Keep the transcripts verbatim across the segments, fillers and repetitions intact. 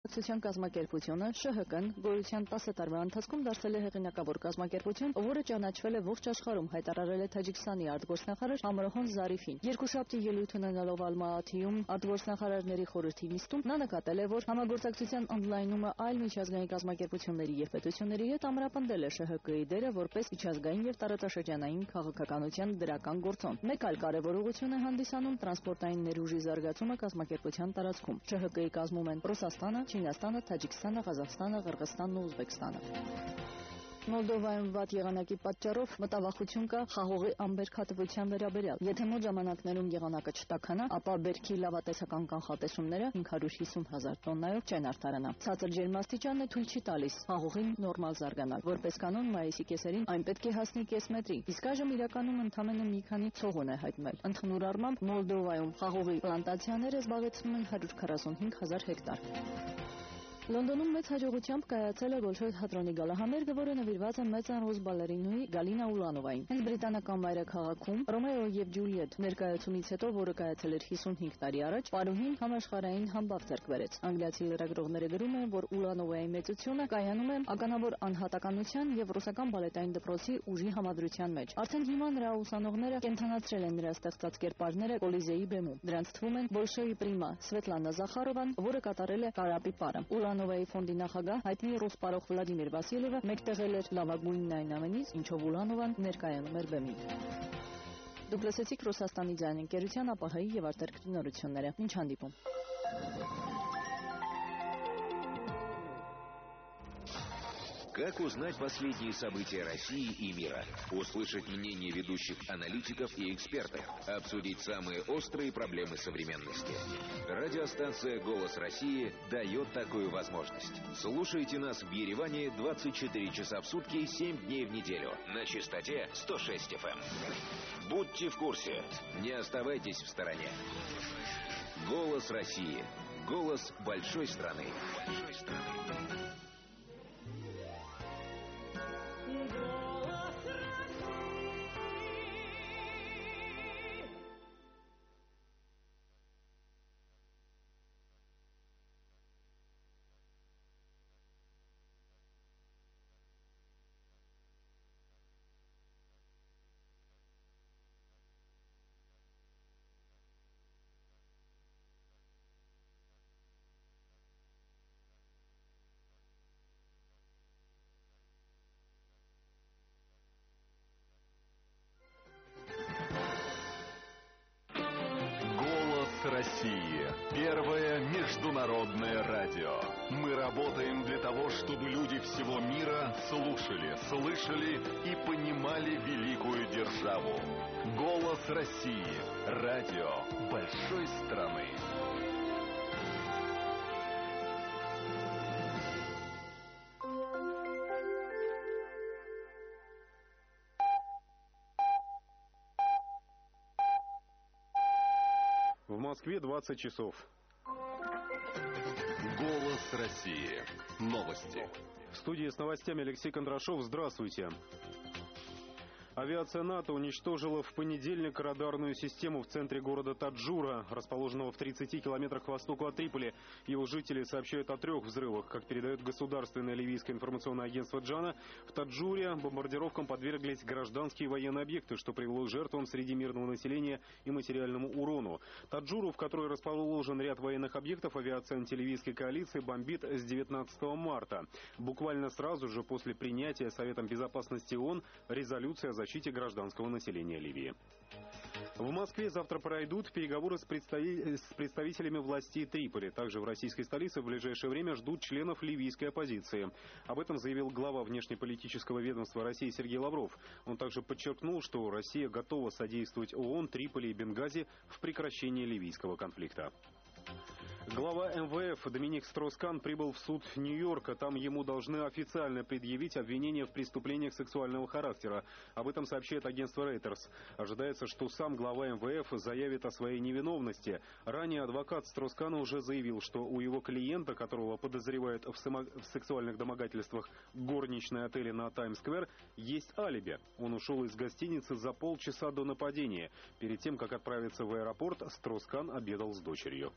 Ցուցան կազմակերպությունը Շ Հ Կն գոյության տասը տարվա ընթացքում դարձել է հեղինակավոր կազմակերպություն, որը ճանաչվել է ողջ աշխարհում, հայտարարել է Թաջիկստանի արտգործնախարար Ամրոհան Զարիֆին։ Երկուշաբթի ելույթ ունենալով Ալմաաթիում արտգործնախարարների խորհրդի նիստում նա նկատել է, որ համագործակցության ընդլայնումը այլ միջազգային կազմակերպությունների եւ պետությունների հետ ամրապնդել է Շ Հ Կի դերը որպես միջազգային եւ տարածաշրջանային քաղաքականության դրական գործոն։ Մեկ այլ կարևոր ուղղություն է հանդիսանում տրանսպորտային ներուժի զարգացումը կազմակերպության տարածքում։ Շ Հ Կի կազմում են Ռուսաստանը, Չինաստանը, Թաջիկստանը, Ղազախստանը, Ղրղստանն ու Ուզբեկստանը։ Մոլդովայում վատ եղանակի պատճառով մտավախություն կա խաղողի անբերքատվության վերաբերյալ։ Եթե մոտ ժամանակներում եղանակը չտաքանա, ապա բերքի լավատեսական կանխատեսումները հինգ հարյուր հիսուն հազար տոննայով չեն արդարանա։ Ցածր ջերմաստիճանը թույլ չի տալիս խաղողին նորմալ զարգանալ։ Որպես կանոն մայիսի կեսերին այն պետք է հասնի կես մետրի, իսկ այժմ իրականում ընդամենը մի քանի ցողուն է հայտնվել։ Ընդհանուր առմամբ Մոլդովայում խաղողի պլանտացիաները զբաղեցնում են հարյուր քառասունհինգ հազար հեկտար։ Լոնդոնում մեծ հաջողությամբ կայացել է Բոլշոյ թատրոնի գալահամերգը, որը նվիրված է մեծան ռուս բալերինուհի Գալինա Ուլանովային։ Հենց բրիտանական մայրաքաղաքում Ռոմեո եւ Ջուլիետ ներկայացումից հետո, որը կայացել էր հիսունհինգ տարի առաջ, պարուհին համաշխարհային համբավ ձեռք բերեց։ Անգլիացի լրագրողները գրում են, որ Ուլանովայի մեծությունը կայանում է ականավոր անհատականության եւ ռուսական բալետային դպրոցի ուժի համադրության մեջ։ Արդեն հիմա նրա ուսանողները կենթանացրել են նրա ստեղծած կերպարները Կոլիզեի բեմում։ Դրանց թվում են Բոլշոյի պրիմա Սվետլանա Զախարովան, որը կատարել է Կարապի պարը։ Ուլանովայի ֆոնդի նախագահ հայտնի ռուս պարող Վլադիմիր Վասիլովը մեկտեղել էր լավագույնն այն ամենից, ինչով Ուլանովան ներկայանում էր բեմին։ Դուք լսեցիք Ռուսաստանի ձայն ընկերության ԱՊՀ-ի եւ արտերկրի նորությունները։ Մինչ հանդիպում։ Как узнать последние события России и мира? Услышать мнения ведущих аналитиков и экспертов? Обсудить самые острые проблемы современности? Радиостанция «Голос России» дает такую возможность. Слушайте нас в Ереване двадцать четыре часа в сутки, семь дней в неделю. На частоте сто шесть эф эм. Будьте в курсе. Не оставайтесь в стороне. «Голос России». Голос большой страны. Большой страны. России. Первое международное радио. Мы работаем для того, чтобы люди всего мира слушали, слышали и понимали великую державу. Голос России. Радио большой страны. В Москве двадцать часов. Голос России. Новости. В студии с новостями Алексей Кондрашов. Здравствуйте. Авиация НАТО уничтожила в понедельник радарную систему в центре города Таджура, расположенного в тридцати километрах к востоку от Триполи. Его жители сообщают о трех взрывах. Как передает государственное ливийское информационное агентство Джана, в Таджуре бомбардировкам подверглись гражданские и военные объекты, что привело к жертвам среди мирного населения и материальному урону. Таджуру, в которой расположен ряд военных объектов, авиация антиливийской коалиции бомбит с девятнадцатого марта. Буквально сразу же после принятия Советом Безопасности ООН резолюции о защите защите гражданского населения Ливии. В Москве завтра пройдут переговоры с, представи... с представителями властей Триполи. Также в российской столице в ближайшее время ждут членов ливийской оппозиции. Об этом заявил глава внешнеполитического ведомства России Сергей Лавров. Он также подчеркнул, что Россия готова содействовать ООН, Триполи и Бенгази в прекращении ливийского конфликта. Глава эм вэ эф Доминик Строскан прибыл в суд Нью-Йорка. Там ему должны официально предъявить обвинения в преступлениях сексуального характера. Об этом сообщает агентство Reuters. Ожидается, что сам глава эм вэ эф заявит о своей невиновности. Ранее адвокат Строскана уже заявил, что у его клиента, которого подозревают в, само... в сексуальных домогательствах горничной отеля на Таймс-сквер, есть алиби. Он ушел из гостиницы за полчаса до нападения. Перед тем, как отправиться в аэропорт, Строскан обедал с дочерью.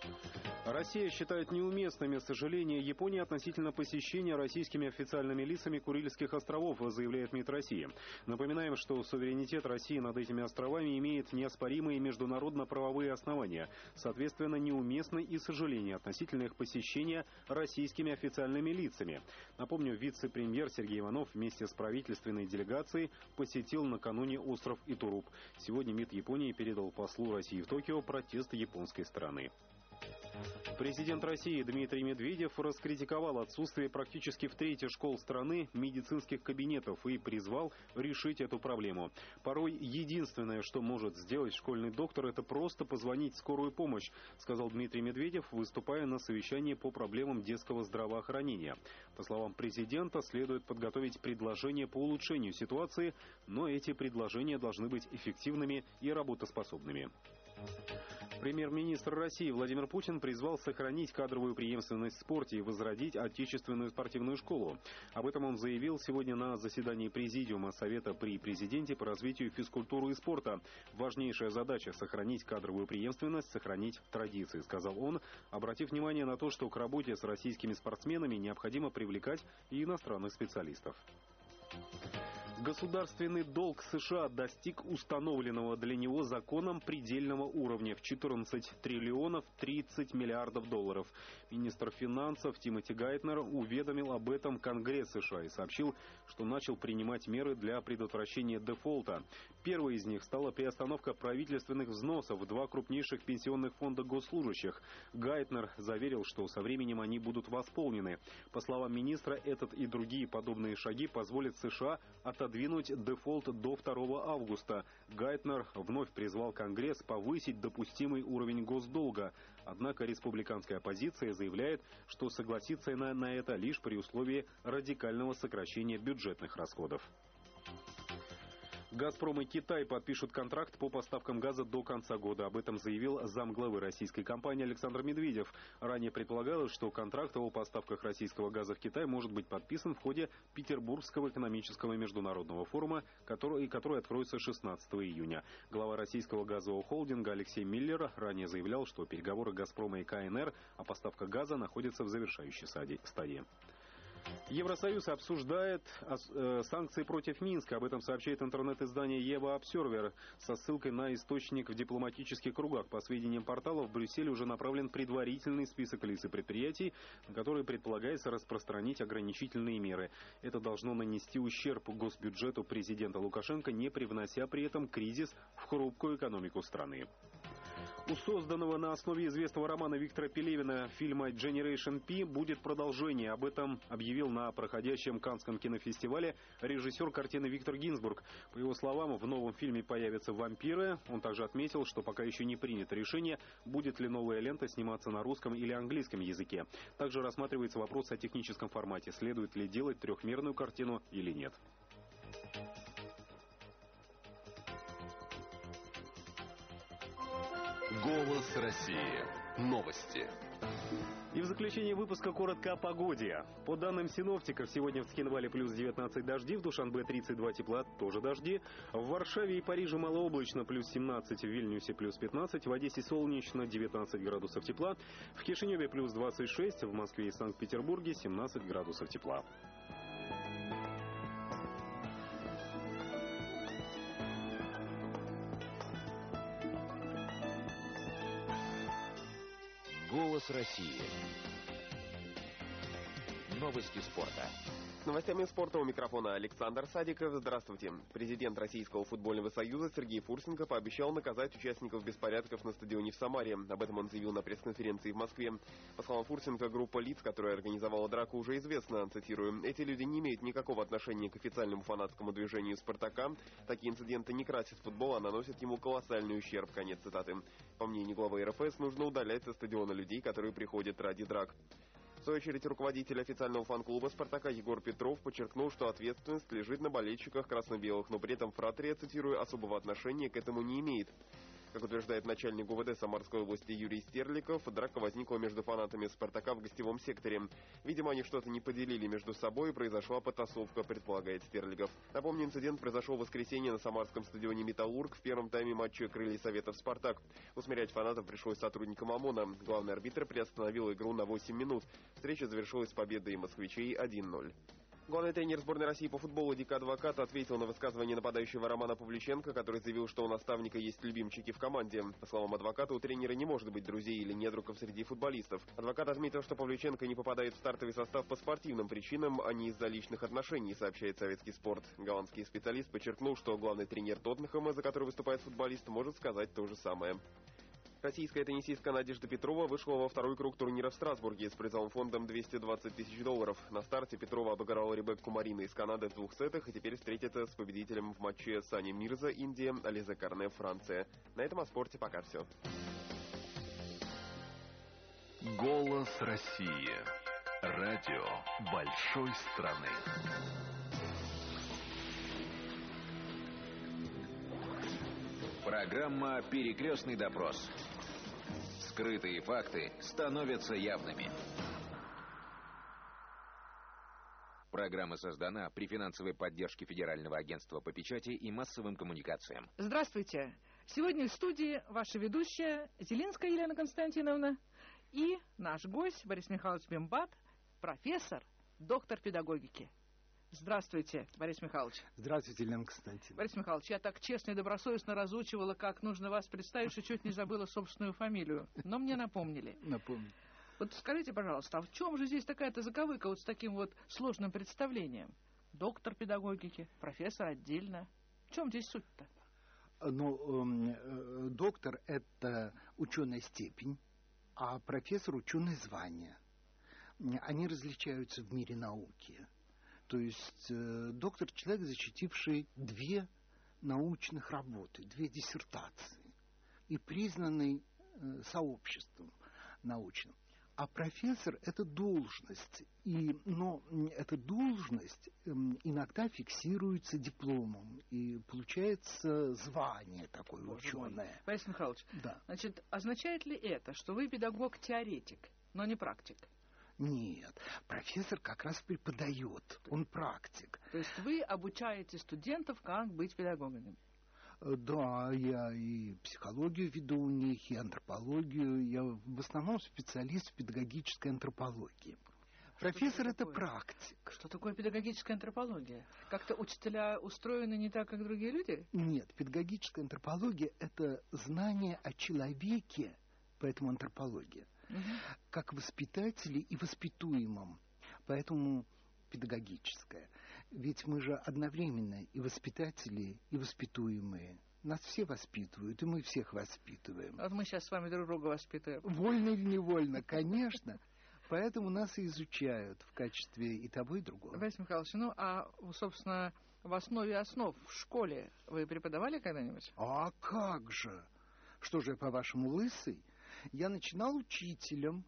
Россия считает неуместными сожаления Японии относительно посещения российскими официальными лицами Курильских островов, заявляет МИД России. Напоминаем, что суверенитет России над этими островами имеет неоспоримые международно-правовые основания. Соответственно, неуместны и сожаления относительно их посещения российскими официальными лицами. Напомню, вице-премьер Сергей Иванов вместе с правительственной делегацией посетил накануне остров Итуруп. Сегодня МИД Японии передал послу России в Токио протест японской стороны. Президент России Дмитрий Медведев раскритиковал отсутствие практически в трети школ страны медицинских кабинетов и призвал решить эту проблему. Порой единственное, что может сделать школьный доктор, это просто позвонить в скорую помощь, сказал Дмитрий Медведев, выступая на совещании по проблемам детского здравоохранения. По словам президента, следует подготовить предложения по улучшению ситуации, но эти предложения должны быть эффективными и работоспособными. Премьер-министр России Владимир Путин призвал сохранить кадровую преемственность в спорте и возродить отечественную спортивную школу. Об этом он заявил сегодня на заседании Президиума Совета при Президенте по развитию физкультуры и спорта. Важнейшая задача – сохранить кадровую преемственность, сохранить традиции, сказал он, обратив внимание на то, что к работе с российскими спортсменами необходимо привлекать и иностранных специалистов. Государственный долг США достиг установленного для него законом предельного уровня в четырнадцать триллионов тридцать миллиардов долларов. Министр финансов Тимоти Гайтнер уведомил об этом Конгресс США и сообщил, что начал принимать меры для предотвращения дефолта. Первой из них стала приостановка правительственных взносов в два крупнейших пенсионных фонда госслужащих. Гайтнер заверил, что со временем они будут восполнены. По словам министра, этот и другие подобные шаги позволят США отодвинуть дефолт до второго августа. Гайтнер вновь призвал Конгресс повысить допустимый уровень госдолга. Однако республиканская оппозиция заявляет, что согласится на, на это лишь при условии радикального сокращения бюджетных расходов. «Газпром» и Китай подпишут контракт по поставкам газа до конца года. Об этом заявил замглавы российской компании Александр Медведев. Ранее предполагалось, что контракт о поставках российского газа в Китай может быть подписан в ходе Петербургского экономического международного форума, который, который откроется шестнадцатого июня. Глава российского газового холдинга Алексей Миллер ранее заявлял, что переговоры «Газпрома» и ка эн эр о поставках газа находятся в завершающей стадии. Евросоюз обсуждает санкции против Минска. Об этом сообщает интернет-издание Ева Обсервер со ссылкой на источник в дипломатических кругах. По сведениям портала, в Брюсселе уже направлен предварительный список лиц и предприятий, на которые предполагается распространить ограничительные меры. Это должно нанести ущерб госбюджету президента Лукашенко, не привнося при этом кризис в хрупкую экономику страны. У созданного на основе известного романа Виктора Пелевина фильма «Generation P» будет продолжение. Об этом объявил на проходящем Каннском кинофестивале режиссер картины Виктор Гинзбург. По его словам, в новом фильме появятся вампиры. Он также отметил, что пока еще не принято решение, будет ли новая лента сниматься на русском или английском языке. Также рассматривается вопрос о техническом формате. Следует ли делать трехмерную картину или нет. Голос России. Новости. И в заключение выпуска коротко о погоде. По данным синоптиков, сегодня в Цхинвале плюс девятнадцать дожди, в Душанбе тридцать два тепла, тоже дожди. В Варшаве и Париже малооблачно плюс семнадцать, в Вильнюсе плюс пятнадцать, в Одессе солнечно девятнадцать градусов тепла, в Кишиневе плюс двадцать шесть, в Москве и Санкт-Петербурге семнадцать градусов тепла. Голос России. Новости спорта. С новостями спорта у микрофона Александр Садиков. Здравствуйте. Президент Российского футбольного союза Сергей Фурсенко пообещал наказать участников беспорядков на стадионе в Самаре. Об этом он заявил на пресс-конференции в Москве. По словам Фурсенко, группа лиц, которая организовала драку, уже известна. Цитирую: «Эти люди не имеют никакого отношения к официальному фанатскому движению «Спартака». Такие инциденты не красят футбол, а наносят ему колоссальный ущерб». Конец цитаты. По мнению главы эр эф эс, нужно удалять со стадиона людей, которые приходят ради драк. В свою очередь, руководитель официального фан-клуба «Спартака» Егор Петров подчеркнул, что ответственность лежит на болельщиках красно-белых, но при этом фратрия, цитирую, особого отношения к этому не имеет. Как утверждает начальник ГУВД Самарской области Юрий Стерликов, драка возникла между фанатами «Спартака» в гостевом секторе. Видимо, они что-то не поделили между собой, и произошла потасовка, предполагает Стерликов. Напомню, инцидент произошел в воскресенье на самарском стадионе «Металлург» в первом тайме матча «Крылья Советов» «Спартак». Усмирять фанатов пришлось сотрудникам ОМОНа. Главный арбитр приостановил игру на восемь минут. Встреча завершилась победой москвичей один ноль. Главный тренер сборной России по футболу Дик Адвокат ответил на высказывание нападающего Романа Павлюченко, который заявил, что у наставника есть любимчики в команде. По словам адвоката, у тренера не может быть друзей или недругов среди футболистов. Адвокат отметил, что Павлюченко не попадает в стартовый состав по спортивным причинам, а не из-за личных отношений, сообщает советский спорт. Голландский специалист подчеркнул, что главный тренер Тоттенхэма, за который выступает футболист, может сказать то же самое. Российская теннисистка Надежда Петрова вышла во второй круг турнира в Страсбурге с призовым фондом двести двадцать тысяч долларов. На старте Петрова обыграла Ребекку Марина из Канады в двух сетах и теперь встретится с победителем в матче Сани Мирза, Индия, Ализа Карне, Франция. На этом о спорте пока все. Голос России. Радио большой страны. Программа «Перекрестный допрос». Скрытые факты становятся явными. Программа создана при финансовой поддержке Федерального агентства по печати и массовым коммуникациям. Здравствуйте. Сегодня в студии ваша ведущая Зелинская Елена Константиновна и наш гость Борис Михайлович Бембат, профессор, доктор педагогики. Здравствуйте, Борис Михайлович. Здравствуйте, Елена Константиновна. Борис Михайлович, я так честно и добросовестно разучивала, как нужно вас представить, что чуть не забыла собственную фамилию. Но мне напомнили. Напомню. Вот скажите, пожалуйста, а в чем же здесь такая-то заковыка вот с таким вот сложным представлением? Доктор педагогики, профессор отдельно. В чем здесь суть-то? Ну, э, доктор – это ученая степень, а профессор – ученое звание. Они различаются в мире науки. То есть э, доктор – человек, защитивший две научных работы, две диссертации и признанный э, сообществом научным. А профессор – это должность, и, но эта должность э, иногда фиксируется дипломом, и получается звание такое ученое. Борис Михайлович, да. Значит, означает ли это, что вы педагог-теоретик, но не практик? Нет, профессор как раз преподает, он практик. То есть вы обучаете студентов, как быть педагогами? Да, я и психологию веду у них, и антропологию. Я в основном специалист в педагогической антропологии. Что Профессор – это такое? Практик. Что такое педагогическая антропология? Как-то учителя устроены не так, как другие люди? Нет, педагогическая антропология – это знание о человеке, поэтому антропология. Угу. Как воспитателе и воспитуемом, поэтому педагогическая. Ведь мы же одновременно и воспитатели, и воспитуемые. Нас все воспитывают, и мы всех воспитываем. Вот мы сейчас с вами друг друга воспитываем. Вольно или невольно, конечно. Поэтому нас и изучают в качестве и того, и другого. Борис Михайлович, ну, а, собственно, в основе основ в школе вы преподавали когда-нибудь? А как же? Что же, я, по-вашему, лысый? Я начинал учителем.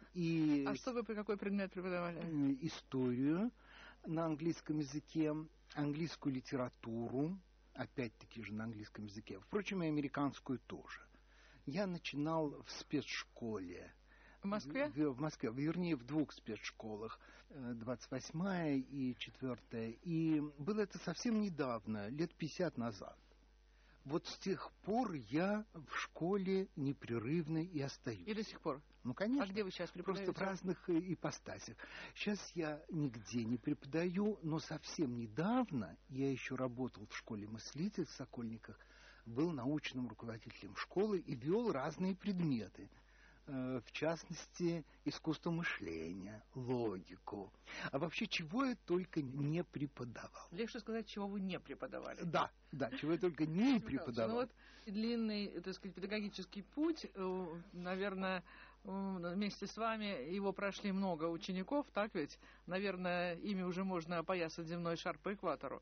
И а что вы при какой предмет преподавали? Историю на английском языке, английскую литературу, опять-таки же на английском языке. Впрочем, и американскую тоже. Я начинал в спецшколе. В Москве? В, в Москве, вернее, в двух спецшколах. двадцать восьмая и четвёртая. И было это совсем недавно, лет пятьдесят назад. Вот с тех пор я в школе непрерывно и остаюсь. И до сих пор? Ну, конечно. А где вы сейчас преподаете? Просто в разных ипостасях. Сейчас я нигде не преподаю, но совсем недавно я еще работал в школе мыслитель в Сокольниках, был научным руководителем школы и вел разные предметы. В частности, искусство мышления, логику. А вообще, чего я только не преподавал. Легче сказать, чего вы не преподавали. Да, да, чего я только не преподавал. Ну вот длинный, так сказать, педагогический путь, наверное, вместе с вами его прошли много учеников, так ведь? Наверное, ими уже можно опоясать земной шар по экватору.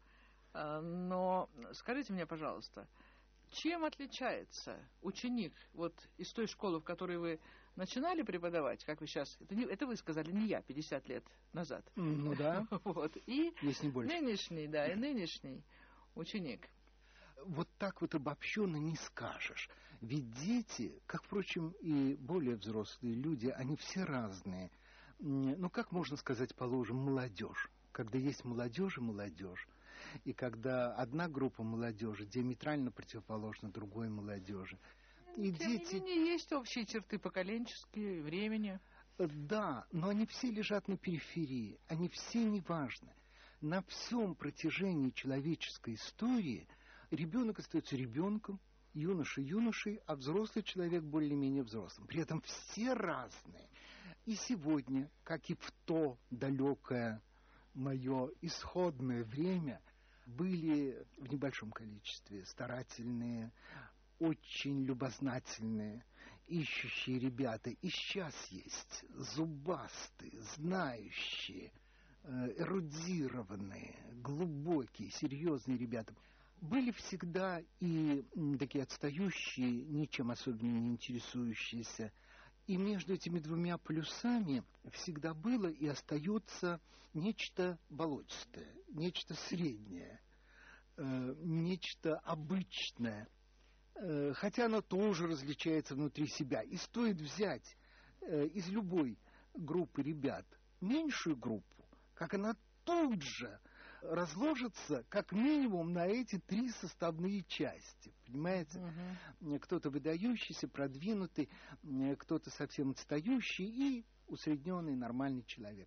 Но скажите мне, пожалуйста, чем отличается ученик вот из той школы, в которой вы начинали преподавать, как вы сейчас, это, не, это вы сказали, не я, пятьдесят лет назад. Ну да, вот, и если не больше. Нынешний, да, и нынешний ученик. вот так вот обобщенно не скажешь. Ведь дети, как, впрочем, и более взрослые люди, они все разные. Ну, как можно сказать, положим, молодежь? Когда есть молодежь и молодежь, и когда одна группа молодежи диаметрально противоположна другой молодежи. И Тем дети... не менее, есть общие черты поколенческие, времени. Да, но они все лежат на периферии, они все неважны. На всем протяжении человеческой истории ребенок остается ребенком, юноша юношей, а взрослый человек более-менее взрослым. При этом все разные. И сегодня, как и в то далекое мое исходное время, были в небольшом количестве старательные, очень любознательные, ищущие ребята. И сейчас есть зубастые, знающие, эрудированные, глубокие, серьезные ребята. Были всегда и такие отстающие, ничем особенно не интересующиеся. И между этими двумя полюсами всегда было и остается нечто болотистое, нечто среднее, э, нечто обычное. Э, хотя оно тоже различается внутри себя. И стоит взять э, из любой группы ребят меньшую группу, как она тут же разложится как минимум на эти три составные части. Понимаете? Uh-huh. Кто-то выдающийся, продвинутый, кто-то совсем отстающий и усредненный нормальный человек.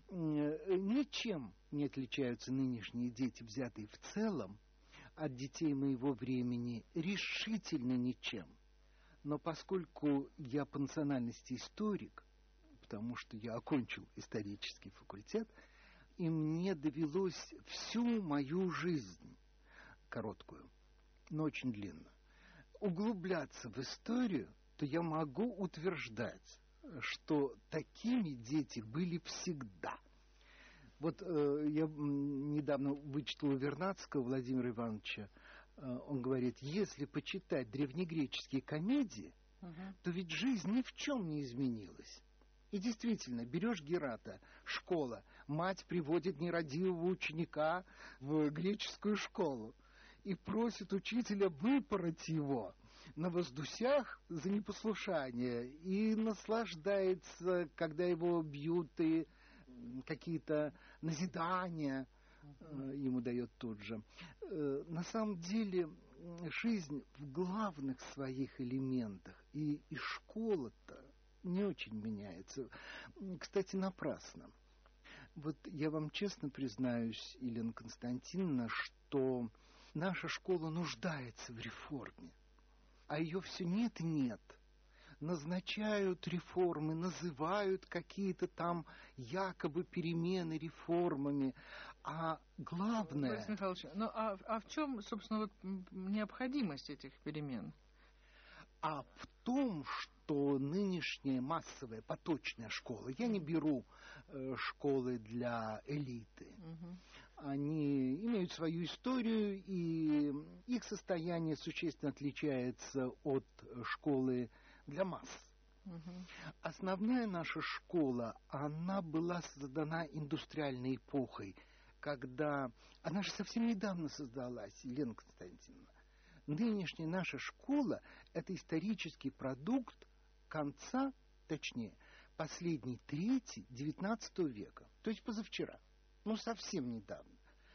Ничем не отличаются нынешние дети, взятые в целом, от детей моего времени, решительно ничем. Но поскольку я по национальности историк, потому что я окончил исторический факультет, и мне довелось всю мою жизнь, короткую, но очень длинную, углубляться в историю, то я могу утверждать, что такими дети были всегда. Вот э, я недавно вычитал у Вернадского Владимира Ивановича, э, он говорит, если почитать древнегреческие комедии, uh-huh. то ведь жизнь ни в чем не изменилась. И действительно, берешь Герата, школа, мать приводит нерадивого ученика в греческую школу и просит учителя выпороть его на воздусях за непослушание и наслаждается, когда его бьют, и какие-то назидания ему дает тут же. На самом деле, жизнь в главных своих элементах, и, и школа-то не очень меняется. Кстати, напрасно. Вот я вам честно признаюсь, Елена Константиновна, что наша школа нуждается в реформе. А ее все нет и нет. Назначают реформы, называют какие-то там якобы перемены реформами. А главное... Борис Михайлович, ну а, а в чем, собственно, вот необходимость этих перемен? А в том, что нынешняя массовая поточная школа, я не беру э, школы для элиты, угу. Они имеют свою историю, и их состояние существенно отличается от школы для масс. Угу. Основная наша школа, она была создана индустриальной эпохой, когда... Она же совсем недавно создалась, Елена Константиновна. Нынешняя наша школа – это исторический продукт конца, точнее, последней трети девятнадцатого века, то есть позавчера, ну, совсем недавно.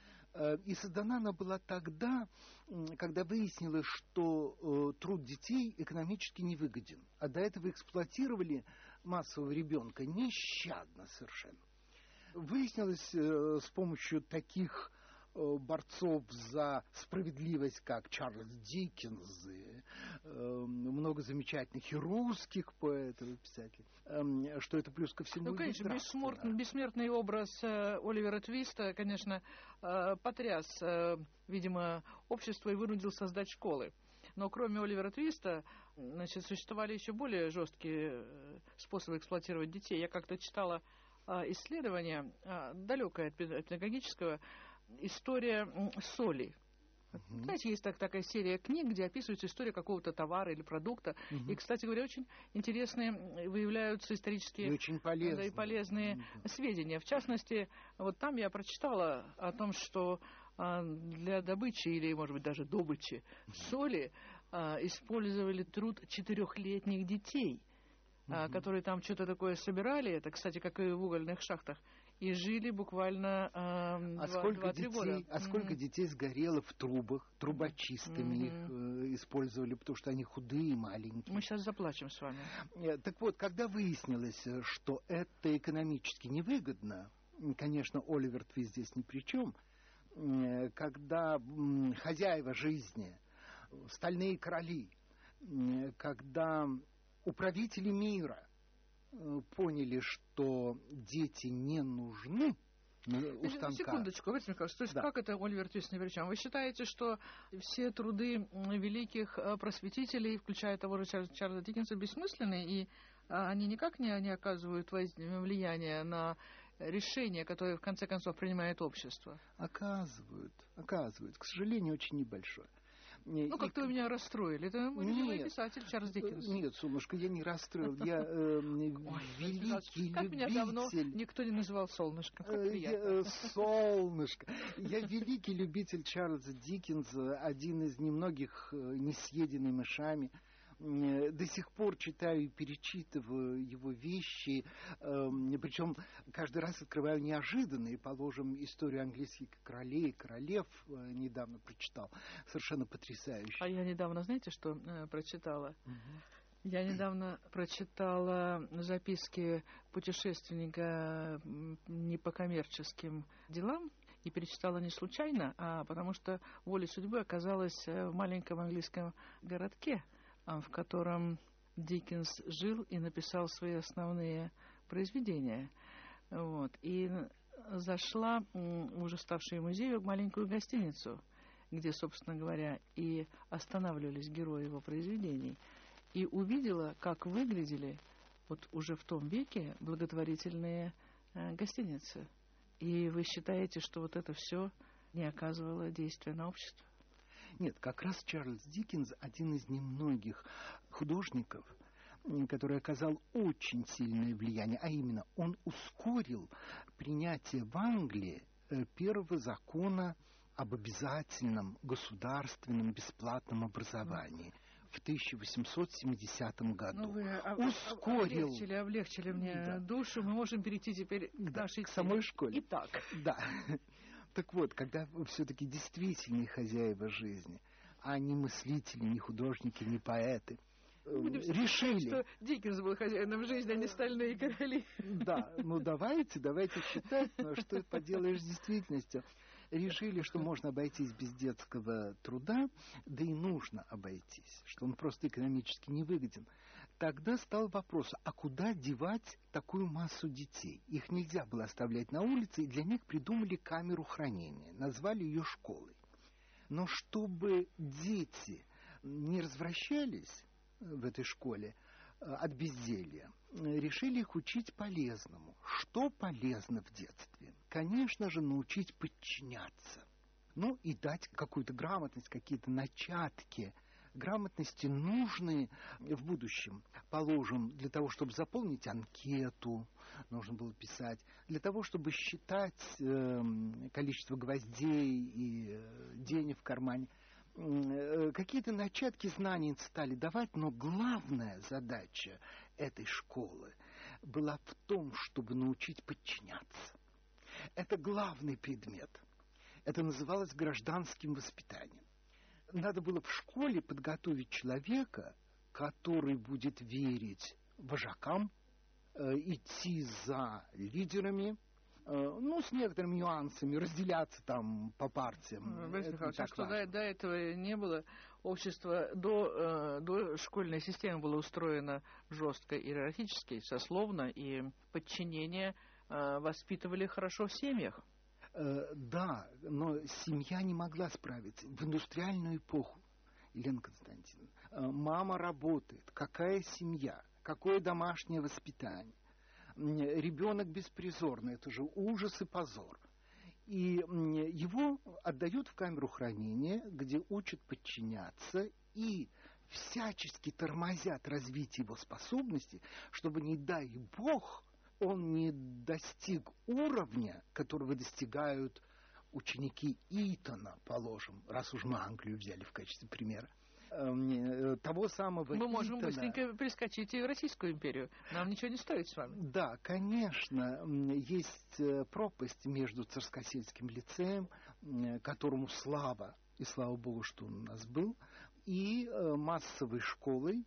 И создана она была тогда, когда выяснилось, что труд детей экономически невыгоден, а до этого эксплуатировали массового ребенка нещадно совершенно. Выяснилось с помощью таких борцов за справедливость, как Чарльз Диккенс, и, э, много замечательных и русских поэтов и писателей, э, что это плюс ко всему. Ну, конечно, бессмертный, бессмертный образ э, Оливера Твиста, конечно, э, потряс, э, видимо, общество и вынудил создать школы. Но кроме Оливера Твиста, значит, существовали еще более жесткие способы эксплуатировать детей. Я как-то читала э, исследование, э, далекое от педагогического, история соли. Uh-huh. Знаете, есть так, такая серия книг, где описывается история какого-то товара или продукта. Uh-huh. И, кстати говоря, очень интересные выявляются исторические и, очень полезные. Да, и полезные uh-huh. сведения. В частности, вот там я прочитала о том, что для добычи или, может быть, даже добычи соли использовали труд четырехлетних детей, mm-hmm. которые там что-то такое собирали, это, кстати, как и в угольных шахтах, и жили буквально э, а два-три года. А mm-hmm. сколько детей сгорело в трубах, трубочистами mm-hmm. их э, использовали, потому что они худые и маленькие. Мы сейчас заплачем с вами. Так вот, когда выяснилось, что это экономически невыгодно, конечно, Оливер Твист здесь ни при чем, когда хозяева жизни, стальные короли, когда управители мира поняли, что дети не нужны у станка. Секундочку, Борис Михайлович, то есть да. как это Оливер Твист ни при чем? Вы считаете, что все труды великих просветителей, включая того же Чарльза Диккенса, бессмысленны, и они никак не, не оказывают влияния на решение, которое в конце концов принимает общество? Оказывают, оказывают. К сожалению, очень небольшое. Ну, как-то вы меня расстроили. Это мой любимый писатель Чарльз Диккенс. Нет, солнышко, я не расстроил. Я э, великий любитель... Как меня давно никто не называл солнышко. Как приятно. Солнышко. Я великий любитель Чарльза Диккенса, один из немногих не съеденный мышами. До сих пор читаю и перечитываю его вещи, э, причем каждый раз открываю неожиданные, положим, историю английских королей и королев э, недавно прочитал, совершенно потрясающе. А я недавно, знаете, что э, прочитала? Угу. Я недавно прочитала записки путешественника не по коммерческим делам, и перечитала не случайно, а потому что волей судьбы оказалась в маленьком английском городке, в котором Диккенс жил и написал свои основные произведения. Вот. И зашла в уже ставшую музею в маленькую гостиницу, где, собственно говоря, и останавливались герои его произведений, и увидела, как выглядели вот уже в том веке благотворительные э, гостиницы. И вы считаете, что вот это все не оказывало действия на общество? Нет, как раз Чарльз Диккенс один из немногих художников, который оказал очень сильное влияние, а именно он ускорил принятие в Англии первого закона об обязательном государственном бесплатном образовании в тысяча восемьсот семидесятом году. Ну, вы ускорил. Облегчили, облегчили мне да. душу. Мы можем перейти теперь к да, нашей к самой школе. Итак. Да. Так вот, когда все-таки действительные хозяева жизни, а не мыслители, не художники, не поэты, Будем решили... Сказать, что Диккенс был хозяином жизни, а не стальные короли. Да, ну давайте, давайте считать, ну, что поделаешь с действительностью. Решили, что можно обойтись без детского труда, да и нужно обойтись, что он просто экономически невыгоден. Тогда стал вопрос, а куда девать такую массу детей? Их нельзя было оставлять на улице, и для них придумали камеру хранения, назвали ее школой. Но чтобы дети не развращались в этой школе от безделья, решили их учить полезному. Что полезно в детстве? Конечно же, научить подчиняться. Ну и дать какую-то грамотность, какие-то начатки грамотности, нужные в будущем. Положим, для того, чтобы заполнить анкету, нужно было писать, для того, чтобы считать э, количество гвоздей и э, денег в кармане. Э, какие-то начатки знаний стали давать, но главная задача этой школы была в том, чтобы научить подчиняться. Это главный предмет. Это называлось гражданским воспитанием. Надо было в школе подготовить человека, который будет верить вожакам, э, идти за лидерами, э, ну, с некоторыми нюансами, разделяться там по партиям. Борис Михайлович, а что до, до этого не было? Общество до, э, до школьной системы было устроено жестко иерархически, сословно, и подчинение э, воспитывали хорошо в семьях. Да, но семья не могла справиться. В индустриальную эпоху, Елена Константиновна, мама работает. Какая семья? Какое домашнее воспитание? Ребенок беспризорный, это же ужас и позор. И его отдают в камеру хранения, где учат подчиняться и всячески тормозят развитие его способностей, чтобы, не дай бог, он не достиг уровня, которого достигают ученики Итона, положим, раз уж мы Англию взяли в качестве примера, того самого Мы можем Итона. быстренько перескочить и в Российскую империю. Нам ничего не стоит с вами. Да, конечно, есть пропасть между Царскосельским лицеем, которому слава, и слава богу, что он у нас был, и массовой школой,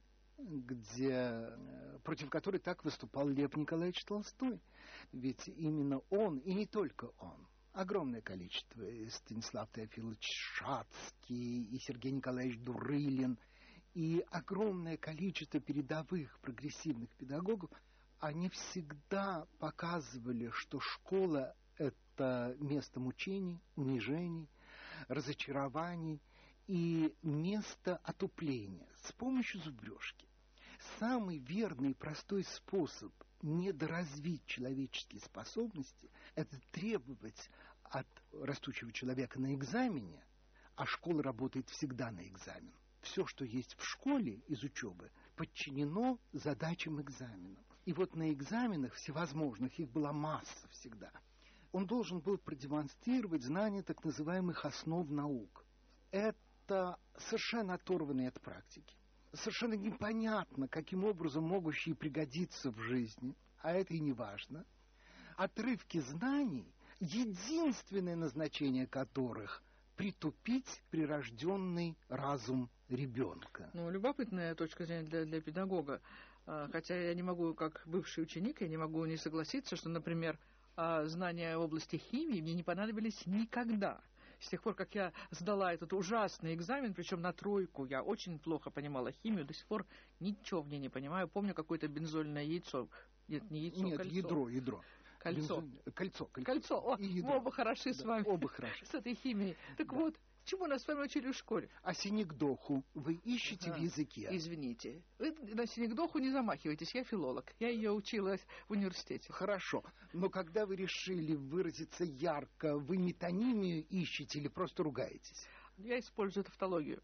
где, против которой так выступал Лев Николаевич Толстой. Ведь именно он, и не только он, огромное количество, и Станислав Теофилович Шацкий, и Сергей Николаевич Дурылин, и огромное количество передовых прогрессивных педагогов, они всегда показывали, что школа – это место мучений, унижений, разочарований и место отупления с помощью зубрежки. Самый верный и простой способ недоразвить человеческие способности – это требовать от растущего человека на экзамене, а школа работает всегда на экзамен. Все, что есть в школе из учебы, подчинено задачам экзамена. И вот на экзаменах всевозможных, их была масса всегда, он должен был продемонстрировать знания так называемых основ наук. Это совершенно оторванные от практики. Совершенно непонятно, каким образом могущие пригодиться в жизни, а это и не важно. Отрывки знаний, единственное назначение которых – притупить прирожденный разум ребенка. Ну, любопытная точка зрения для, для педагога. Хотя я не могу, как бывший ученик, я не могу не согласиться, что, например, знания в области химии мне не понадобились никогда. С тех пор, как я сдала этот ужасный экзамен, причем на тройку, я очень плохо понимала химию, до сих пор ничего в ней не понимаю. Помню какое-то бензольное яйцо. Нет, не яйцо, Нет, кольцо. ядро, ядро. Кольцо. Бензоль... Кольцо, кольцо. Кольцо. О, мы оба хороши да, с вами. Оба хороши. С этой химией. Так да. вот, чему нас с вами учили в школе? А синекдоху вы ищете а, в языке? Извините. Вы на синекдоху не замахивайтесь, я филолог. Я ее училась в университете. Хорошо. Но когда вы решили выразиться ярко, вы метонимию ищете или просто ругаетесь? Я использую тавтологию.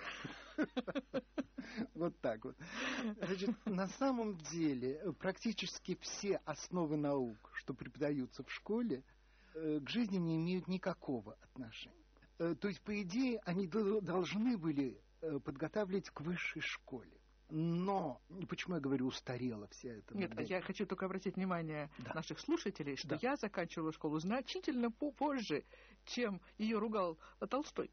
Вот так вот. Значит, на самом деле практически все основы наук, что преподаются в школе, к жизни не имеют никакого отношения. То есть, по идее, они должны были подготавливать к высшей школе. Но, почему я говорю, устарела вся эта Нет, модель? я хочу только обратить внимание да. наших слушателей, что да. я заканчивала школу значительно позже, чем ее ругал Толстой.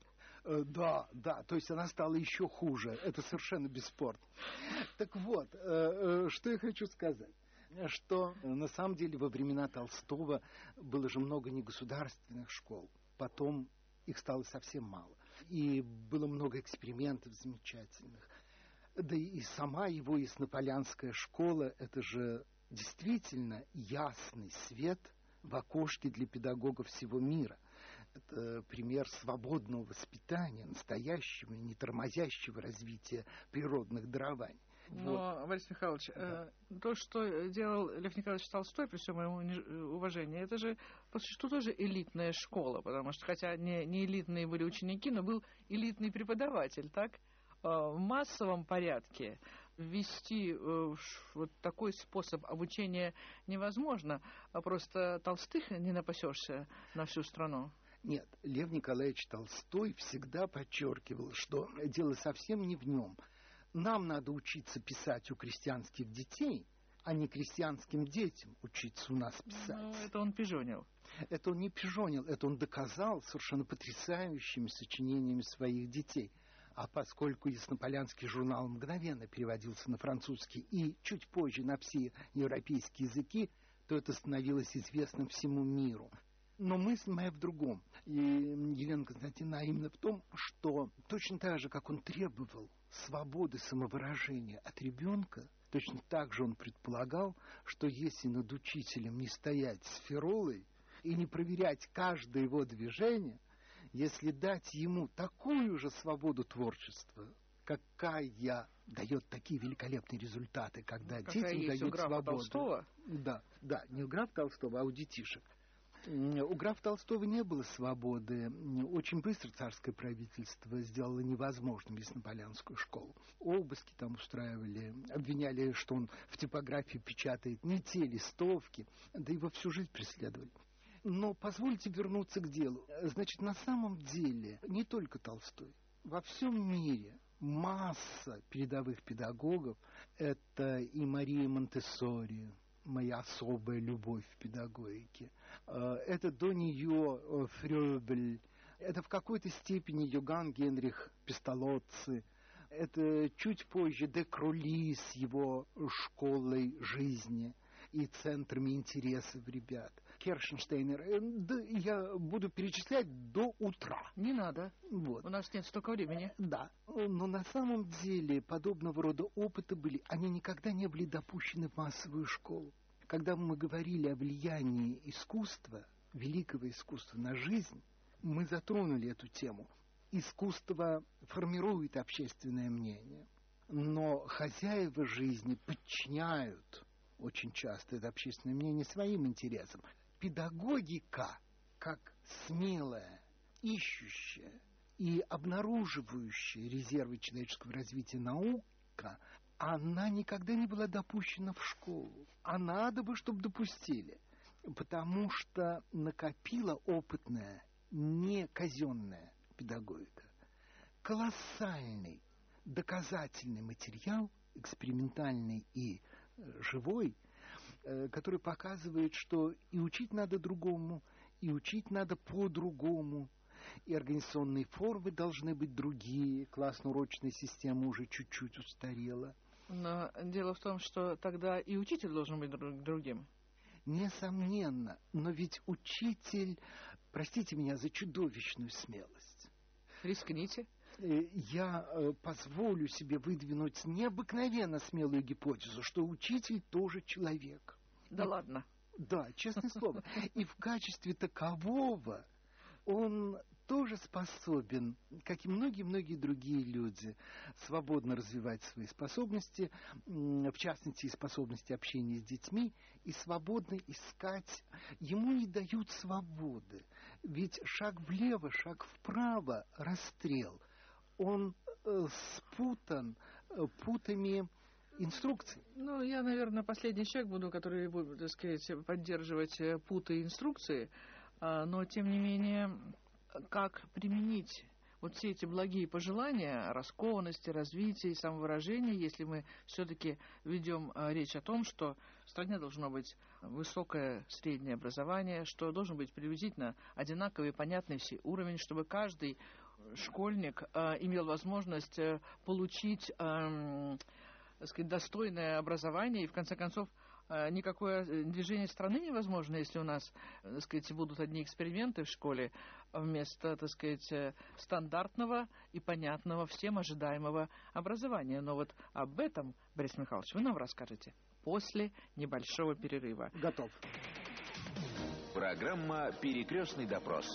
Да, да, то есть она стала еще хуже. Это совершенно бесспорно. Так вот, что я хочу сказать. Что на самом деле во времена Толстого было же много негосударственных школ. Потом их стало совсем мало. И было много экспериментов замечательных. Да и сама его Яснополянская школа, это же действительно ясный свет в окошке для педагогов всего мира. Это пример свободного воспитания, настоящего, не тормозящего развития природных дарований. Но, вот. Борис Михайлович, да. э, то, что делал Лев Николаевич Толстой, при всем моем уважении, это же, по существу, тоже элитная школа, потому что, хотя не, не элитные были ученики, но был элитный преподаватель, так? Э, в массовом порядке ввести э, вот такой способ обучения невозможно, а просто Толстых не напасешься на всю страну. Нет, Лев Николаевич Толстой всегда подчеркивал, что дело совсем не в нем. Нам надо учиться писать у крестьянских детей, а не крестьянским детям учиться у нас писать. Ну, это он пижонил. Это он не пижонил, это он доказал совершенно потрясающими сочинениями своих детей. А поскольку Яснополянский журнал мгновенно переводился на французский и чуть позже на все европейские языки, то это становилось известным всему миру. Но мысль моя в другом. И Елена Константиновна именно в том, что точно так же, как он требовал свободы самовыражения от ребенка, точно так же он предполагал, что если над учителем не стоять с феролой и не проверять каждое его движение, если дать ему такую же свободу творчества, какая дает такие великолепные результаты, когда какая детям есть дают у графа свободу. Толстого? Да, да, не у графа Толстого, а у детишек. У графа Толстого не было свободы. Очень быстро царское правительство сделало невозможным Яснополянскую школу. Обыски там устраивали, обвиняли, что он в типографии печатает не те листовки, да его всю жизнь преследовали. Но позвольте вернуться к делу. Значит, на самом деле не только Толстой. Во всем мире масса передовых педагогов. Это и Мария Монтессори, моя особая любовь в педагогике. Это до нее Фрёбель. Это в какой-то степени Йоганн Генрих Песталоцци. Это чуть позже де Кроли с его школой жизни и центрами интересов ребят. Кершенштейнер. Да, я буду перечислять до утра. Не надо. Вот. У нас нет столько времени. Да. Но на самом деле подобного рода опыты были, они никогда не были допущены в массовую школу. Когда мы говорили о влиянии искусства, великого искусства на жизнь, мы затронули эту тему. Искусство формирует общественное мнение, но хозяева жизни подчиняют очень часто это общественное мнение своим интересам. Педагогика, как смелая, ищущая и обнаруживающая резервы человеческого развития наука, она никогда не была допущена в школу. А надо бы, чтобы допустили, потому что накопила опытная, не казенная педагогика колоссальный доказательный материал, экспериментальный и живой, который показывает, что и учить надо другому, и учить надо по-другому, и организационные формы должны быть другие, классно-урочная система уже чуть-чуть устарела. Но дело в том, что тогда и учитель должен быть другим. Несомненно, но ведь учитель, простите меня за чудовищную смелость. Рискните. Я позволю себе выдвинуть необыкновенно смелую гипотезу, что учитель тоже человек. Да и, ладно. Да, честное слово. И в качестве такового он тоже способен, как и многие-многие другие люди, свободно развивать свои способности, в частности, и способности общения с детьми, и свободно искать. Ему не дают свободы. Ведь шаг влево, шаг вправо — расстрел. Он э, спутан э, путами инструкций. Ну, я, наверное, последний человек буду, который будет, так сказать, поддерживать путы инструкции, но, тем не менее, как применить вот все эти благие пожелания раскованности, развития и самовыражения, если мы все-таки ведем речь о том, что в стране должно быть высокое среднее образование, что должен быть приблизительно одинаковый и понятный все уровень, чтобы каждый школьник э, имел возможность э, получить э, так сказать, достойное образование, и в конце концов э, никакое движение страны невозможно, если у нас, так сказать, будут одни эксперименты в школе вместо, так сказать, стандартного и понятного всем ожидаемого образования. Но вот об этом, Борис Михайлович, вы нам расскажете после небольшого перерыва. Готов. Программа «Перекрестный допрос».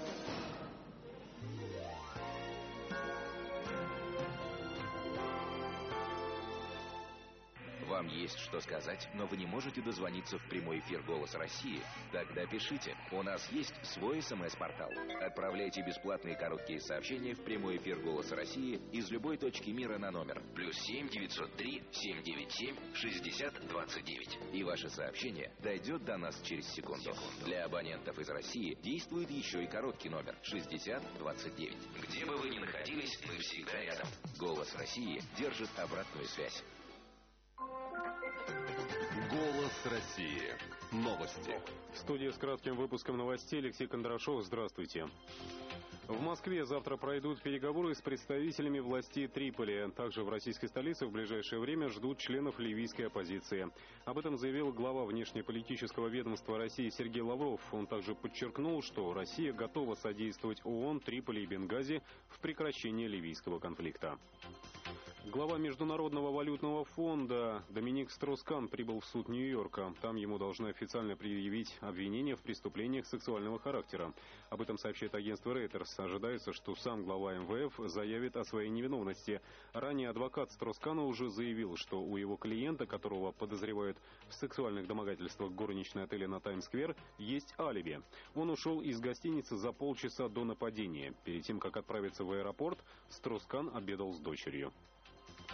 Вам есть что сказать, но вы не можете дозвониться в прямой эфир «Голос России»? Тогда пишите. У нас есть свой СМС-портал. Отправляйте бесплатные короткие сообщения в прямой эфир «Голос России» из любой точки мира на номер плюс семь девятьсот три семь девять семь шестьдесят двадцать девять. И ваше сообщение дойдет до нас через секунду. Для абонентов из России действует еще и короткий номер шестьдесят двадцать девять. Где бы вы ни находились, мы всегда рядом. «Голос России» держит обратную связь. Голос России. Новости. В студии с кратким выпуском новостей Алексей Кондрашов. Здравствуйте. В Москве завтра пройдут переговоры с представителями властей Триполи. Также в российской столице в ближайшее время ждут членов ливийской оппозиции. Об этом заявил глава внешнеполитического ведомства России Сергей Лавров. Он также подчеркнул, что Россия готова содействовать ООН, Триполи и Бенгази в прекращении ливийского конфликта. Глава Международного валютного фонда Доминик Строс-Кан прибыл в суд Нью-Йорка. Там ему должны официально предъявить обвинения в преступлениях сексуального характера. Об этом сообщает агентство Reuters. Ожидается, что сам глава эм вэ эф заявит о своей невиновности. Ранее адвокат Строс-Кана уже заявил, что у его клиента, которого подозревают в сексуальных домогательствах горничной отеля на Таймс-сквер, есть алиби. Он ушел из гостиницы за полчаса до нападения. Перед тем, как отправиться в аэропорт, Строс-Кан обедал с дочерью.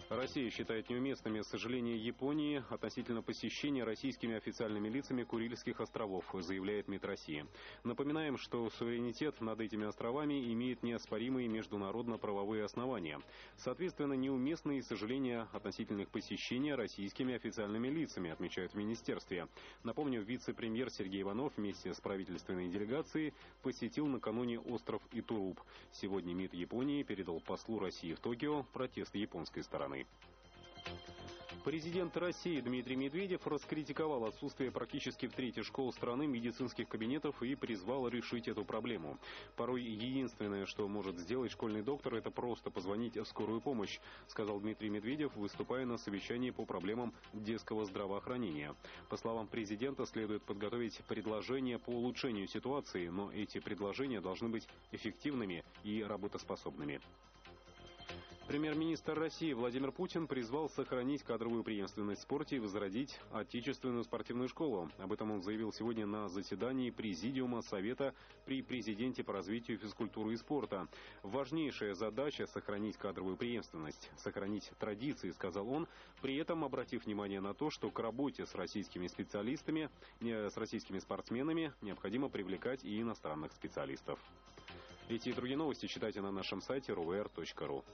Россия считает неуместными сожаления Японии относительно посещения российскими официальными лицами Курильских островов, заявляет МИД России. Напоминаем, что суверенитет над этими островами имеет неоспоримые международно-правовые основания. Соответственно, неуместны и сожаления относительно их посещения российскими официальными лицами, отмечают в Министерстве. Напомню, вице-премьер Сергей Иванов вместе с правительственной делегацией посетил накануне остров Итуруп. Сегодня МИД Японии передал послу России в Токио протест японской стороны. Президент России Дмитрий Медведев раскритиковал отсутствие практически в трети школ страны медицинских кабинетов и призвал решить эту проблему. Порой единственное, что может сделать школьный доктор, это просто позвонить в скорую помощь, сказал Дмитрий Медведев, выступая на совещании по проблемам детского здравоохранения. По словам президента, следует подготовить предложения по улучшению ситуации, но эти предложения должны быть эффективными и работоспособными. Премьер-министр России Владимир Путин призвал сохранить кадровую преемственность в спорте и возродить отечественную спортивную школу. Об этом он заявил сегодня на заседании Президиума Совета при президенте по развитию физкультуры и спорта. Важнейшая задача – сохранить кадровую преемственность, сохранить традиции, сказал он, при этом обратив внимание на то, что к работе с российскими специалистами, с российскими спортсменами необходимо привлекать и иностранных специалистов. Эти и другие новости читайте на нашем сайте эр у эр точка ру.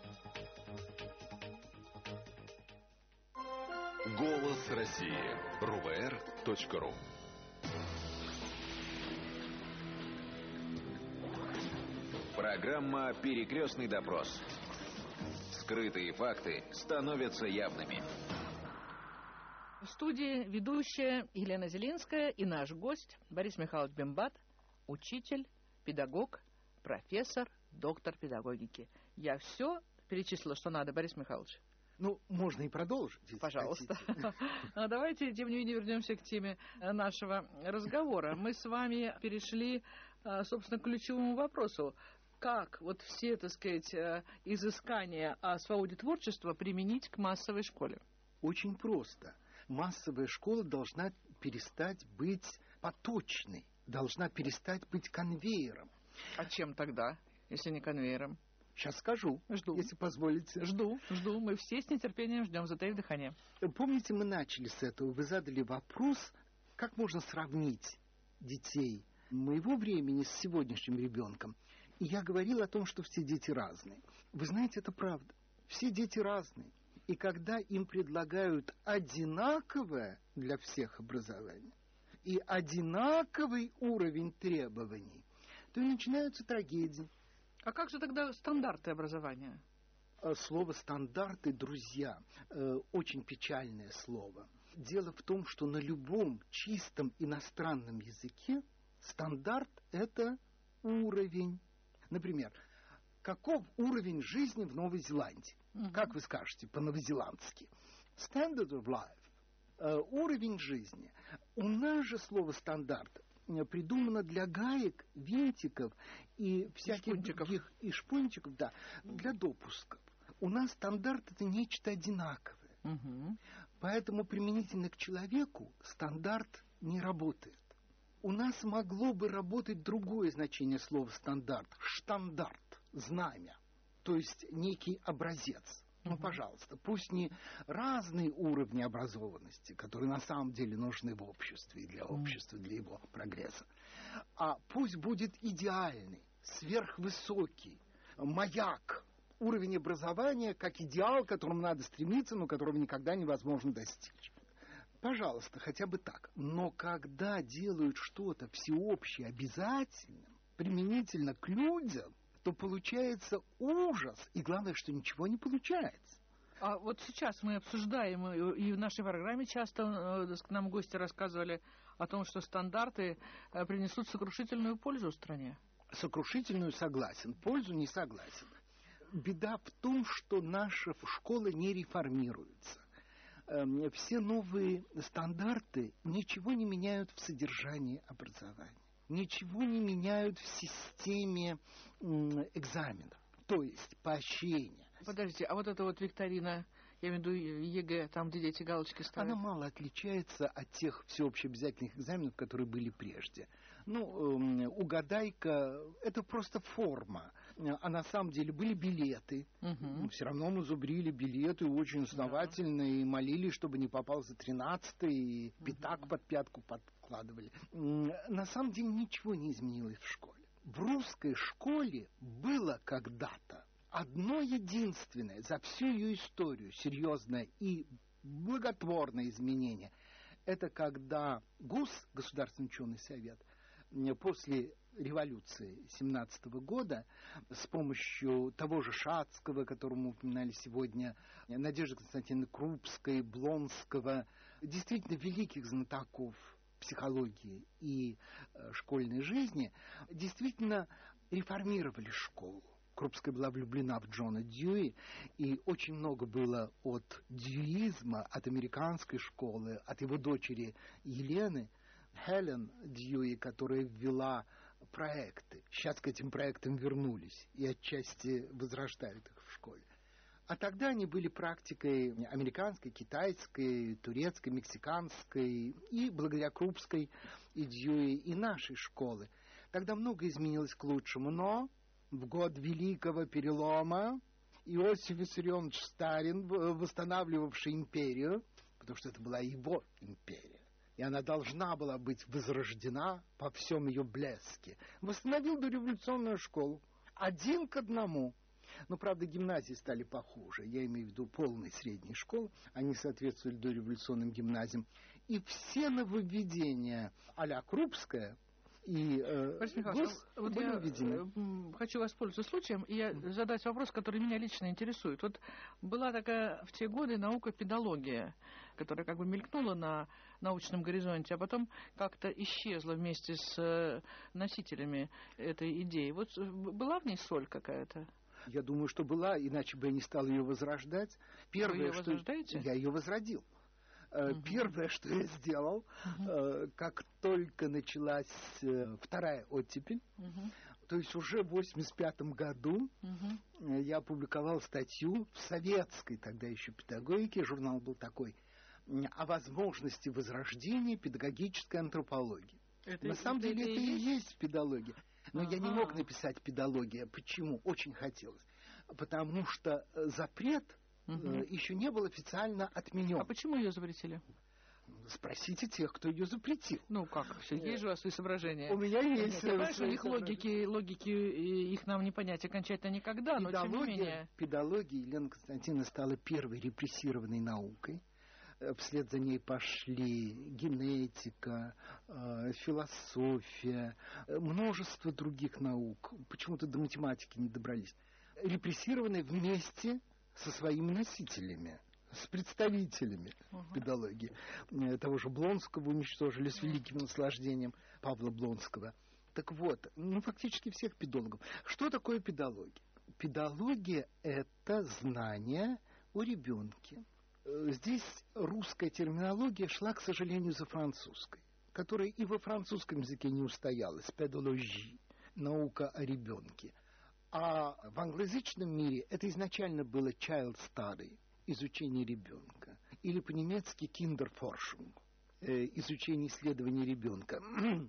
Голос России. эр у эр точка ру. Программа «Перекрестный допрос». Скрытые факты становятся явными. В студии ведущая Елена Зелинская и наш гость Борис Михайлович Бембат, учитель, педагог, профессор, доктор педагогики. Я все перечислила, что надо, Борис Михайлович. Ну, можно и продолжить. Пожалуйста. Давайте, тем не менее, вернемся к теме нашего разговора. Мы с вами перешли, собственно, к ключевому вопросу. Как вот все, так сказать, изыскания о свободе творчества применить к массовой школе? Очень просто. Массовая школа должна перестать быть поточной, должна перестать быть конвейером. А чем тогда, если не конвейером? Сейчас скажу, жду. Если позволите. Жду, жду. Мы все с нетерпением ждем, затаив дыхание. Помните, мы начали с этого. Вы задали вопрос, как можно сравнить детей моего времени с сегодняшним ребенком. И я говорил о том, что все дети разные. Вы знаете, это правда. Все дети разные. И когда им предлагают одинаковое для всех образование и одинаковый уровень требований, то и начинаются трагедии. А как же тогда стандарты образования? Слово «стандарты», друзья, очень печальное слово. Дело в том, что на любом чистом иностранном языке стандарт – это уровень. Например, каков уровень жизни в Новой Зеландии? Uh-huh. Как вы скажете по-новозеландски? Standard of life. Уровень жизни. У нас же слово «стандарт» придумано для гаек, винтиков и всяких шпунтиков. других, и шпунтиков, да, для допусков. У нас стандарт – это нечто одинаковое. Угу. Поэтому применительно к человеку стандарт не работает. У нас могло бы работать другое значение слова «стандарт» – штандарт, знамя, то есть некий образец. Ну, пожалуйста, пусть не разные уровни образованности, которые на самом деле нужны в обществе и для общества, для его прогресса, а пусть будет идеальный, сверхвысокий маяк, уровень образования как идеал, к которому надо стремиться, но которого никогда невозможно достичь. Пожалуйста, хотя бы так. Но когда делают что-то всеобщее обязательным, применительно к людям, то получается ужас. И главное, что ничего не получается. А вот сейчас мы обсуждаем, и в нашей программе часто к нам гости рассказывали о том, что стандарты принесут сокрушительную пользу стране. Сокрушительную согласен, пользу не согласен. Беда в том, что наша школа не реформируется. Все новые стандарты ничего не меняют в содержании образования. Ничего не меняют в системе экзаменов, то есть поощрения. Подождите, а вот эта вот викторина, я имею в виду ЕГЭ, там, где дети галочки ставят? Она мало отличается от тех всеобщеобязательных экзаменов, которые были прежде. Ну, э, угадайка – это просто форма. а на самом деле были билеты. Угу. Все равно мы зубрили билеты очень основательно, да. И молились, чтобы не попался тринадцатый, и пятак угу. под пятку подкладывали. На самом деле ничего не изменилось в школе. В русской школе было когда-то одно единственное за всю ее историю серьезное и благотворное изменение. Это когда ГУС, Государственный ученый совет, после революции семнадцатого года с помощью того же Шацкого, которого мы упоминали сегодня, Надежды Константиновны Крупской, Блонского, действительно великих знатоков психологии и э, школьной жизни, действительно реформировали школу. Крупская была влюблена в Джона Дьюи, и очень много было от дьюизма, от американской школы, от его дочери Елены, Хелен Дьюи, которая ввела проекты. Сейчас к этим проектам вернулись и отчасти возрождают их в школе. А тогда они были практикой американской, китайской, турецкой, мексиканской и благодаря Крупской и Дьюи и нашей школы. Тогда многое изменилось к лучшему, но в год Великого Перелома Иосиф Виссарионович Сталин, восстанавливавший империю, потому что это была его империя, и она должна была быть возрождена по всем ее блеске, восстановил дореволюционную школу один к одному. Но, правда, гимназии стали похуже. Я имею в виду полные средние школы. Они соответствовали дореволюционным гимназиям. И все нововведения а-ля Крупская и э, ГУС вот были я введены. Хочу воспользоваться случаем и mm. задать вопрос, который меня лично интересует. Вот была такая в те годы наука педагогия, которая как бы мелькнула на научном горизонте, а потом как-то исчезла вместе с носителями этой идеи. Вот была в ней соль какая-то? Я думаю, что была, иначе бы я не стал ее возрождать. Первое, Вы ее что... возрождаете? Я ее возродил. Uh-huh. Первое, что я сделал, uh-huh. как только началась вторая оттепель, uh-huh. то есть уже в восемьдесят пятом году uh-huh. я опубликовал статью в советской тогда еще педагогике, журнал был такой, о возможности возрождения педагогической антропологии. Это, На самом это, деле это, это и есть педагогия. Но ага. я не мог написать педагогия. Почему? Очень хотелось. Потому что запрет угу. э, еще не был официально отменен. А почему ее запретили? Спросите тех, кто ее запретил. Ну как, есть же у вас свои соображения. У меня есть. Я понимаю, что их логики, логики, их нам не понять окончательно никогда, но тем не менее. Педагогия Елена Константиновна стала первой репрессированной наукой. Вслед за ней пошли генетика, э, философия, множество других наук. Почему-то до математики не добрались. Репрессированные вместе со своими носителями, с представителями uh-huh. педагогии. Того же Блонского уничтожили с великим наслаждением, Павла Блонского. Так вот, ну фактически всех педагогов. Что такое педагогия? Педагогия – это знание о ребенке. Здесь русская терминология шла, к сожалению, за французской, которая и во французском языке не устоялась, педагогия, наука о ребенке. А в англоязычном мире это изначально было child study, изучение ребенка, или по-немецки Kinderforschung, изучение исследования ребенка.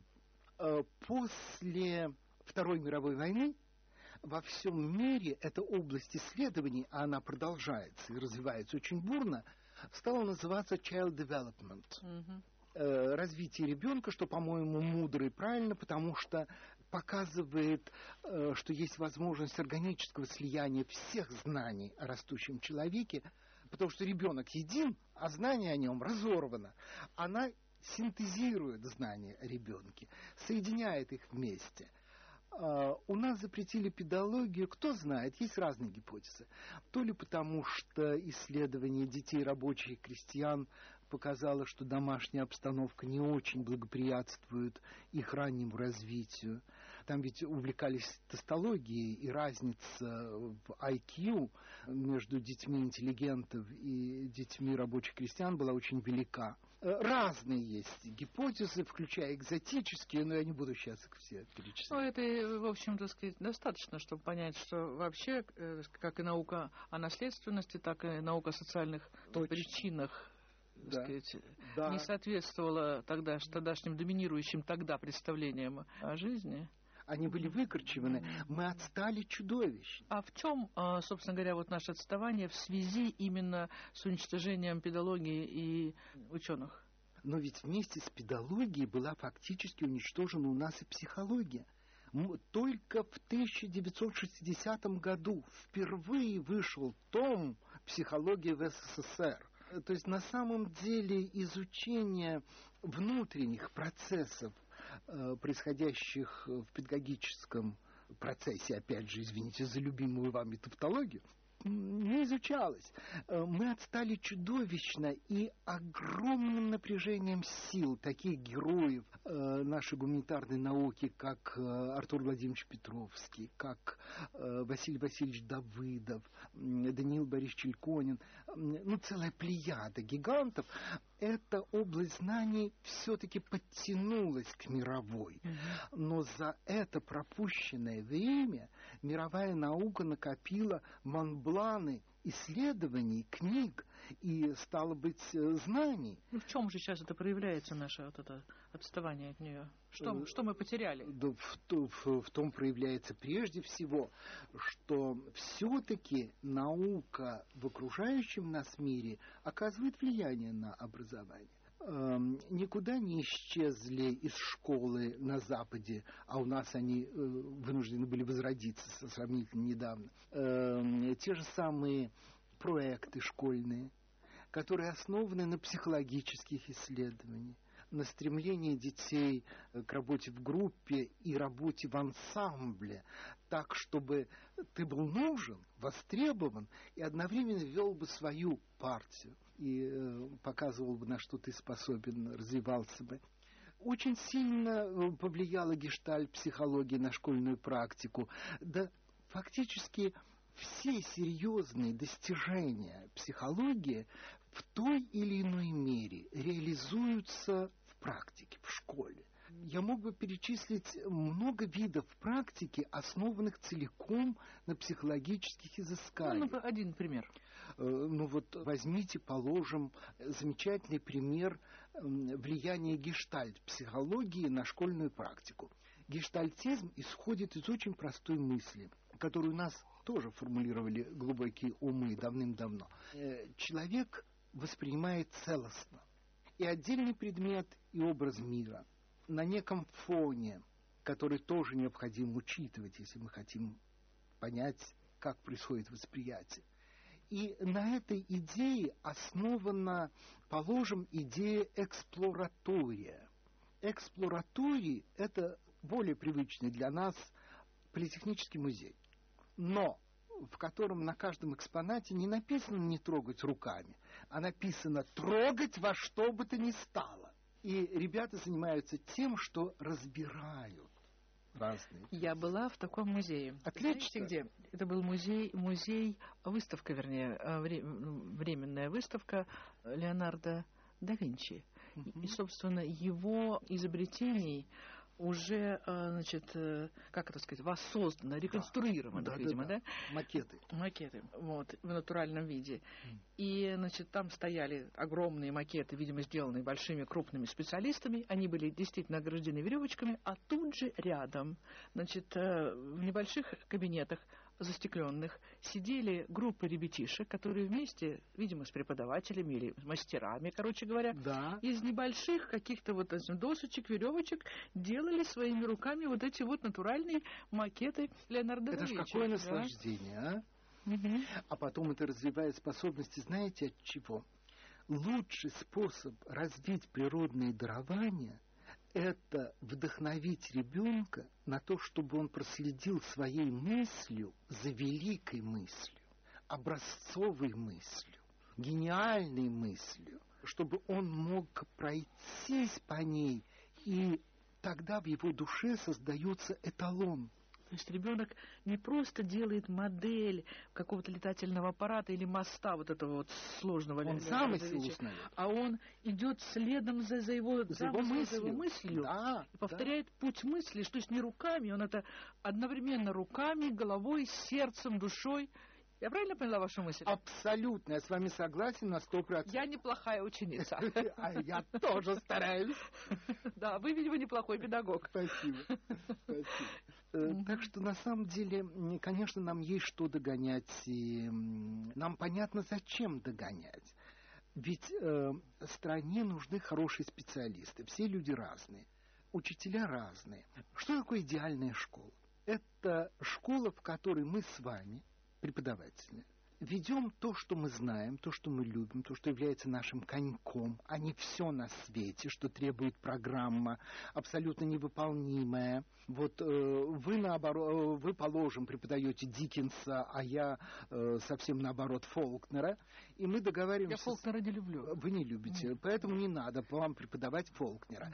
После Второй мировой войны во всем мире эта область исследований, а она продолжается и развивается очень бурно, стала называться child development. Mm-hmm. Э, развитие ребенка, что, по-моему, мудро и правильно, потому что показывает, э, что есть возможность органического слияния всех знаний о растущем человеке, потому что ребенок един, а знание о нем разорвано. Она синтезирует знания о ребенке, соединяет их вместе. Uh, у нас запретили педагогию, кто знает, есть разные гипотезы. То ли потому, что исследование детей рабочих и крестьян показало, что домашняя обстановка не очень благоприятствует их раннему развитию. Там ведь увлекались тестологией, и разница в ай кью между детьми интеллигентов и детьми рабочих крестьян была очень велика. Разные есть гипотезы, включая экзотические, но я не буду сейчас их все перечислять. Ну, это, в общем-то, сказать, достаточно, чтобы понять, что вообще, как и наука о наследственности, так и наука о социальных Точно. причинах, да. сказать, да. не соответствовала тогда, тогдашним доминирующим тогда представлениям о жизни. они были выкорчеваны. Мы отстали чудовищно. А в чем, собственно говоря, вот наше отставание в связи именно с уничтожением педагогии и ученых? Но ведь вместе с педагогией была фактически уничтожена у нас и психология. Только в тысяча девятьсот шестидесятом году впервые вышел том «Психология в СССР». То есть на самом деле изучение внутренних процессов, происходящих в педагогическом процессе, опять же, извините за любимую вами тавтологию, не изучалось. Мы отстали чудовищно, и огромным напряжением сил таких героев нашей гуманитарной науки, как Артур Владимирович Петровский, как Василий Васильевич Давыдов, Даниил Борисович Чельконин, ну, целая плеяда гигантов, эта область знаний все-таки подтянулась к мировой. Но за это пропущенное время мировая наука накопила монбланы исследований, книг и, стало быть, знаний. Ну, в чем же сейчас это проявляется, наше вот это отставание от нее? Что, что мы потеряли? Да, в, в, в том проявляется прежде всего, что все-таки наука в окружающем нас мире оказывает влияние на образование. Эм, никуда не исчезли из школы на Западе, а у нас они э, вынуждены были возродиться сравнительно недавно. Эм, те же самые проекты школьные, которые основаны на психологических исследованиях, на стремлении детей к работе в группе и работе в ансамбле, так, чтобы ты был нужен, востребован и одновременно вел бы свою партию и э, показывал бы, на что ты способен, развивался бы. Очень сильно повлияла гештальт-психология на школьную практику. Да, фактически все серьезные достижения психологии в той или иной мере реализуются в практике, в школе. Я мог бы перечислить много видов практики, основанных целиком на психологических изысканиях. Ну, один пример. Ну вот возьмите, положим, замечательный пример влияния гештальт-психологии на школьную практику. Гештальтизм исходит из очень простой мысли, которую у нас тоже формулировали глубокие умы давным-давно. Человек воспринимает целостно и отдельный предмет, и образ мира на неком фоне, который тоже необходимо учитывать, если мы хотим понять, как происходит восприятие. И на этой идее основана, положим, идея эксплоратория. Эксплораторий – это более привычный для нас политехнический музей, но в котором на каждом экспонате не написано «не трогать руками», а написано «трогать во что бы то ни стало». И ребята занимаются тем, что разбирают разные. Я была в таком музее. Отлично. Знаете, где? Это был музей, музей, выставка, вернее, временная выставка Леонардо да Винчи. Uh-huh. И, собственно, его изобретений уже, значит, как это сказать, воссоздано, реконструировано, да, видимо, да, да? да? Макеты. Макеты, вот, в натуральном виде. Mm. И, значит, там стояли огромные макеты, видимо, сделанные большими крупными специалистами. Они были действительно ограждены веревочками, а тут же рядом, значит, в небольших кабинетах застекленных сидели группы ребятишек, которые вместе, видимо, с преподавателями или мастерами, короче говоря, да. из небольших каких-то вот досочек, веревочек делали своими руками вот эти вот натуральные макеты Леонардо да Винчи. Это ж какое наслаждение, а? Угу. А потом это развивает способности, знаете, от чего? Лучший способ развить природные дарования – это вдохновить ребенка на то, чтобы он проследил своей мыслью за великой мыслью, образцовой мыслью, гениальной мыслью, чтобы он мог пройтись по ней, и тогда в его душе создается эталон. То есть ребенок не просто делает модель какого-то летательного аппарата или моста вот этого вот сложного, он замысел узнает, а он идет следом за, за его за его мыслью, за его мыслью да, и повторяет да. путь мысли, что есть не руками, он это одновременно руками, головой, сердцем, душой Я правильно поняла вашу мысль? Абсолютно, я с вами согласен на сто процентов. Я неплохая ученица. А я тоже стараюсь. Да, вы, видимо, неплохой педагог. Спасибо. Так что, на самом деле, конечно, нам есть что догонять, и нам понятно, зачем догонять. Ведь э, стране нужны хорошие специалисты. Все люди разные, учителя разные. Что такое идеальная школа? Это школа, в которой мы с вами, преподаватели, ведем то, что мы знаем, то, что мы любим, то, что является нашим коньком, а не все на свете, что требует программа абсолютно невыполнимая. Вот э, вы, наоборот, вы, положим, преподаете Диккенса, а я э, совсем наоборот Фолкнера, и мы договариваемся... Я Фолкнера не люблю. Вы не любите, Нет. Поэтому не надо вам преподавать Фолкнера.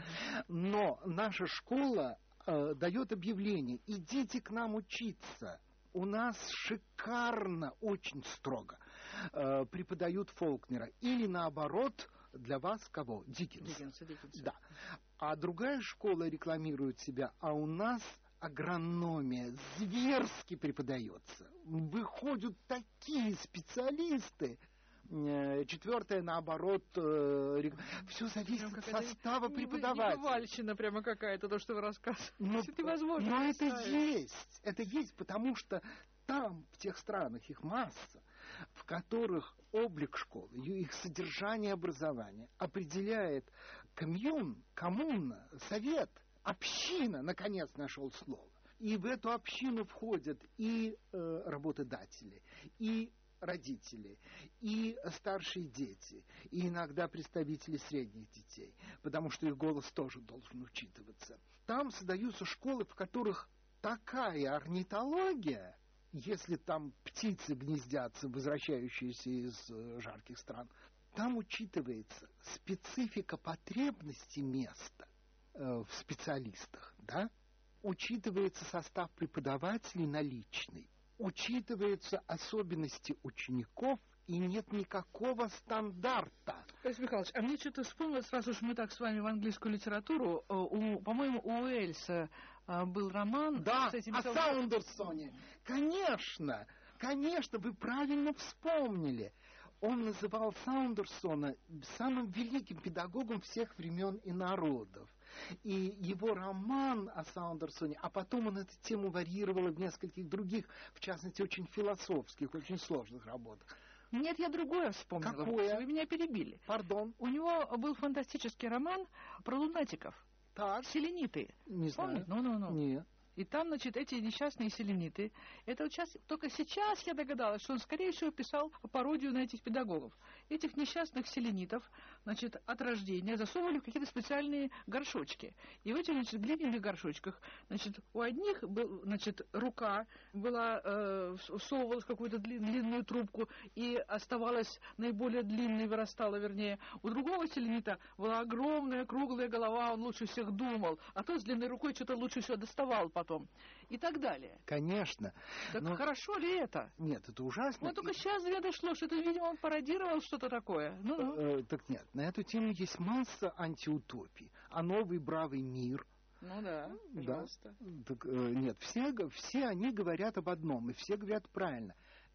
Но наша школа э, дает объявление: идите к нам учиться. У нас шикарно, очень строго э, преподают Фолкнера. Или наоборот, для вас кого? Диккенса. Диккенса, Диккенса. Да. А другая школа рекламирует себя, а у нас агрономия зверски преподается. Выходят такие специалисты. Четвертое, наоборот, э, все зависит от состава преподавателя. Небывальщина прямо какая-то, то, что вы рассказываете. Но, это невозможно. Но это есть. Это есть, потому что там, в тех странах, их масса, в которых облик школы, их содержание образования определяет коммюн, коммуна, совет, община, наконец нашел слово. И в эту общину входят и э, работодатели, и родители, и старшие дети, и иногда представители средних детей, потому что их голос тоже должен учитываться. Там создаются школы, в которых такая орнитология, если там птицы гнездятся, возвращающиеся из э, жарких стран, там учитывается специфика потребностей места э, в специалистах, да? Учитывается состав преподавателей наличный, учитываются особенности учеников, и нет никакого стандарта. Борис Михайлович, а мне что-то вспомнилось, раз уж мы так с вами в английскую литературу, у, по-моему, у Уэльса был роман да, с этим... о Саундерсоне. Конечно, конечно, вы правильно вспомнили. Он называл Саундерсона самым великим педагогом всех времен и народов. И его роман о Саундерсоне, а потом он эту тему варьировал в нескольких других, в частности, очень философских, очень сложных работах. Нет, я другое вспомнила. Какое? Вы меня перебили. Пардон? У него был фантастический роман про лунатиков. Так. Селениты. Не знаю. Ну-ну-ну. Нет. И там, значит, эти несчастные селениты. Это вот сейчас, только сейчас я догадалась, что он, скорее всего, писал пародию на этих педагогов. Этих несчастных селенитов, значит, от рождения засовывали в какие-то специальные горшочки. И в этих, значит, глиняных горшочках, значит, у одних, был, значит, рука была, э, всовывалась в какую-то дли, длинную трубку и оставалась наиболее длинной, вырастала, вернее. У другого селенита была огромная круглая голова, он лучше всех думал, а тот с длинной рукой что-то лучше всего доставал потом. И так далее. Конечно. Так но... хорошо ли это? Нет, это ужасно. Вот только и... сейчас до меня дошло, что это, видимо, он пародировал что-то такое. Ну-ну. Э, так нет, на эту тему есть масса антиутопий. А новый бравый мир. Ну да, пожалуйста. Да. Так, э, нет, все, все они говорят об одном, и все говорят правильно.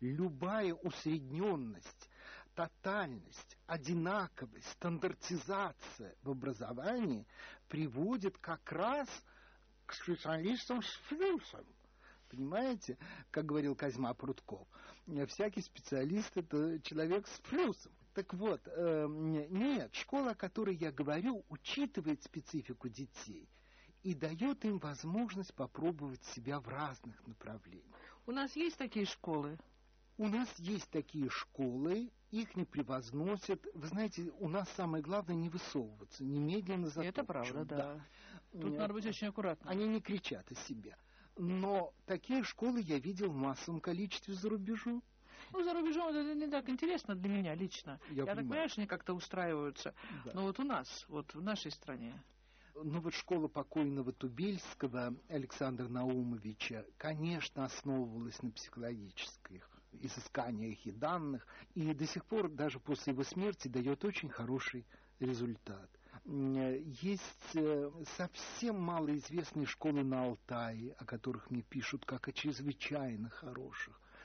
Любая усредненность, тотальность, одинаковость, стандартизация в образовании приводит как раз к специалистам с плюсом. Понимаете, как говорил Козьма Прутков, всякий специалист — это человек с плюсом. Так вот, э, нет, школа, о которой я говорю, учитывает специфику детей и дает им возможность попробовать себя в разных направлениях. У нас есть такие школы? У нас есть такие школы, их не превозносят. Вы знаете, у нас самое главное не высовываться, немедленно за Это правда, да. да. Тут Нет, надо быть очень аккуратным. Они не кричат о себе. Но такие школы я видел в массовом количестве за рубежом. Ну, за рубежом это не так интересно для меня лично. Я, я так понимаю, что они как-то устраиваются. Да. Но вот у нас, вот в нашей стране. Ну вот школа покойного Тубельского Александра Наумовича, конечно, основывалась на психологических изысканиях и данных, и до сих пор, даже после его смерти, дает очень хороший результат. Есть совсем малоизвестные школы на Алтае, о которых мне пишут как о чрезвычайно хороших.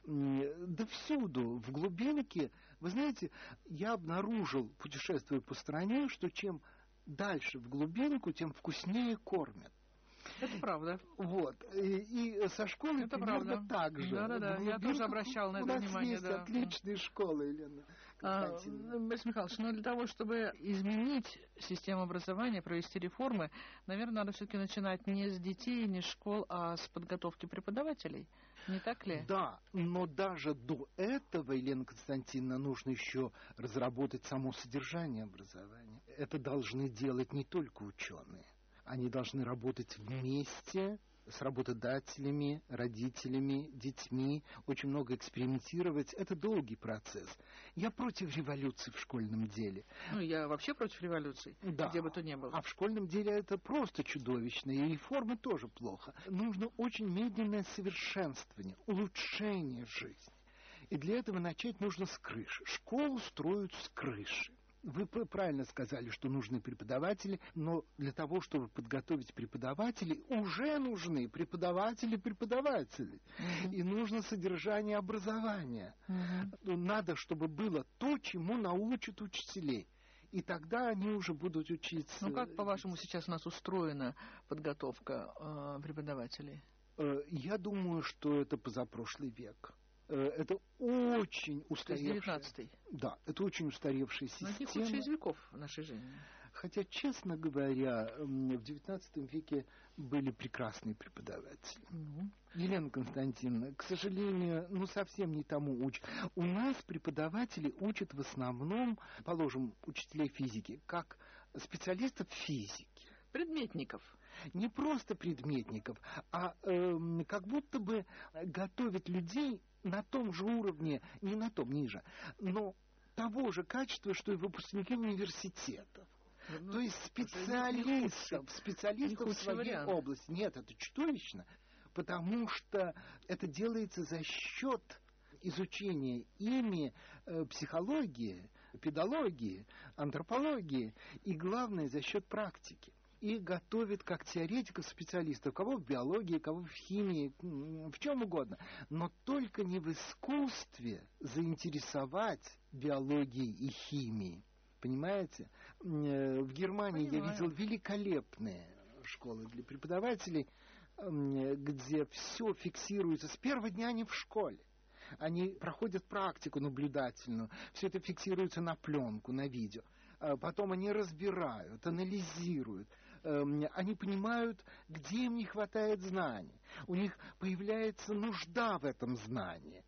Да всюду, в глубинке. Вы знаете, я обнаружил, путешествуя по стране, что чем дальше в глубинку, тем вкуснее кормят. Это правда. Вот. И, и со школой это примерно правда. Так же. Да-да-да, я тоже обращал на это внимание. У нас есть да. отличные школы, Елена Константиновна. А, Борис Михайлович, но для того, чтобы изменить систему образования, провести реформы, наверное, надо все-таки начинать не с детей, не с школ, а с подготовки преподавателей. Не так ли? Да, но даже до этого, Елена Константиновна, нужно еще разработать само содержание образования. Это должны делать не только ученые. Они должны работать вместе с работодателями, родителями, детьми, очень много экспериментировать. Это долгий процесс. Я против революции в школьном деле. Ну, я вообще против революции, да. Где бы то ни было. А в школьном деле это просто чудовищно, и реформы тоже плохо. Нужно очень медленное совершенствование, улучшение жизни. И для этого начать нужно с крыши. Школу строят с крыши. Вы правильно сказали, что нужны преподаватели, но для того, чтобы подготовить преподавателей, уже нужны преподаватели-преподаватели. Mm-hmm. И нужно содержание образования. Mm-hmm. Надо, чтобы было то, чему научат учителей. И тогда они уже будут учиться. Ну как, по-вашему, сейчас у нас устроена подготовка э, преподавателей? Э, я думаю, что это позапрошлый век. Это очень устаревшая... девятнадцатый. Да, это очень устаревшая система. Но это худший из веков нашей жизни. Хотя, честно говоря, в девятнадцатом веке были прекрасные преподаватели. Mm-hmm. Елена Константиновна, к сожалению, ну совсем не тому учат. У нас преподаватели учат в основном, положим, учителей физики, как специалистов физики. Предметников. Не просто предметников, а э, как будто бы готовят людей на том же уровне, не на том, ниже, но того же качества, что и выпускники университетов. Ну, То есть специалистов, специалистов в своей вариант. области. Нет, это чудовищно, потому что это делается за счет изучения ими э, психологии, педагогии, антропологии и, главное, за счет практики. И готовит как теоретиков, специалистов, кого в биологии, кого в химии, в чем угодно. Но только не в искусстве заинтересовать биологией и химией. Понимаете? В Германии Понимаю. я видел великолепные школы для преподавателей, где все фиксируется. С первого дня они в школе. Они проходят практику наблюдательную. Все это фиксируется на пленку, на видео. Потом они разбирают, анализируют. Они понимают, где им не хватает знаний. У них появляется нужда в этом знании.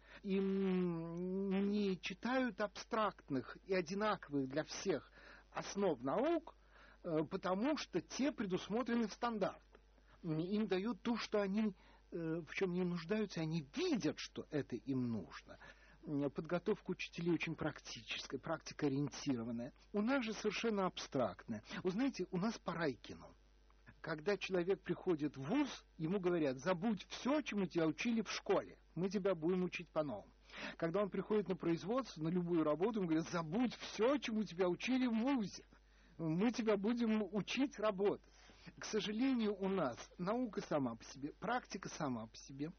Им не читают абстрактных и одинаковых для всех основ наук, потому что те предусмотрены в стандарт. Им дают то, что они, в чем не нуждаются, они видят, что это им нужно. Подготовка учителей очень практическая, практикоориентированная. У нас же совершенно абстрактная. Вы знаете, у нас по Райкину. Когда человек приходит в вуз, ему говорят: забудь все, чему тебя учили в школе. Мы тебя будем учить по-новому. Когда он приходит на производство, на любую работу, ему говорят: забудь все, чему тебя учили в вузе. Мы тебя будем учить работать. К сожалению, у нас наука сама по себе, практика сама по себе.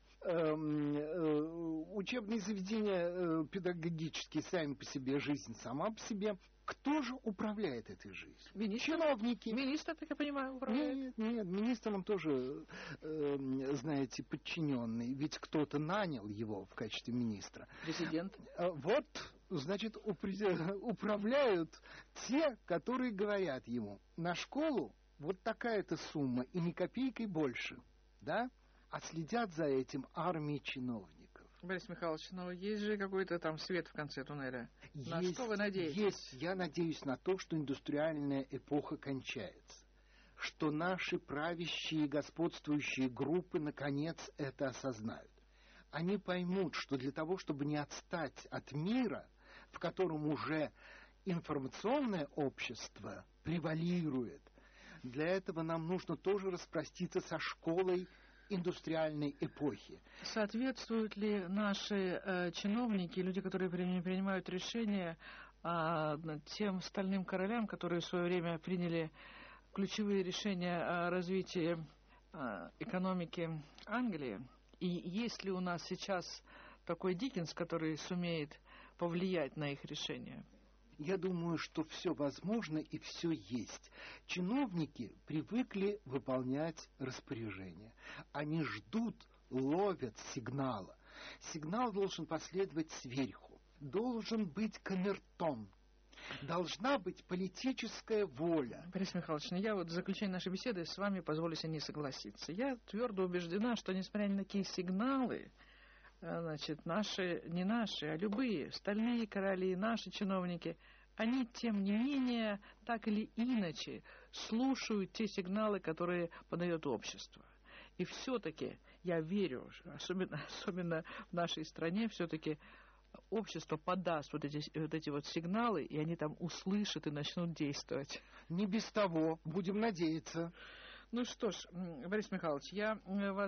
Учебные заведения педагогические сами по себе, жизнь сама по себе. Кто же управляет этой жизнью? Министр? Чиновники. Министр, так я понимаю, управляет? Нет, нет, министром тоже, э, знаете, подчиненный. Ведь кто-то нанял его в качестве министра. Президент? Вот, значит, управляют те, которые говорят ему: на школу вот такая-то сумма и ни копейкой больше, да? А следят за этим армии чиновников. Борис Михайлович, но есть же какой-то там свет в конце туннеля. Есть, на что вы надеетесь? Есть. Я надеюсь на то, что индустриальная эпоха кончается. Что наши правящие и господствующие группы наконец это осознают. Они поймут, что для того, чтобы не отстать от мира, в котором уже информационное общество превалирует, для этого нам нужно тоже распроститься со школой индустриальной эпохи. Соответствуют ли наши э, чиновники, люди, которые принимают решения, э, тем стальным королям, которые в свое время приняли ключевые решения о развитии э, экономики Англии? И есть ли у нас сейчас такой Диккенс, который сумеет повлиять на их решение? Я думаю, что все возможно и все есть. Чиновники привыкли выполнять распоряжения. Они ждут, ловят сигнала. Сигнал должен последовать сверху. Должен быть камертон. Должна быть политическая воля. Борис Михайлович, я вот в заключение нашей беседы с вами позволю себе не согласиться. Я твердо убеждена, что несмотря на такие сигналы, значит, наши, не наши, а любые, стальные короли, наши чиновники, они, тем не менее, так или иначе, слушают те сигналы, которые подает общество. И все-таки, я верю, особенно, особенно в нашей стране, все-таки общество подаст вот эти, вот эти вот сигналы, и они там услышат и начнут действовать. Не без того, будем надеяться. Ну что ж, Борис Михайлович, я вас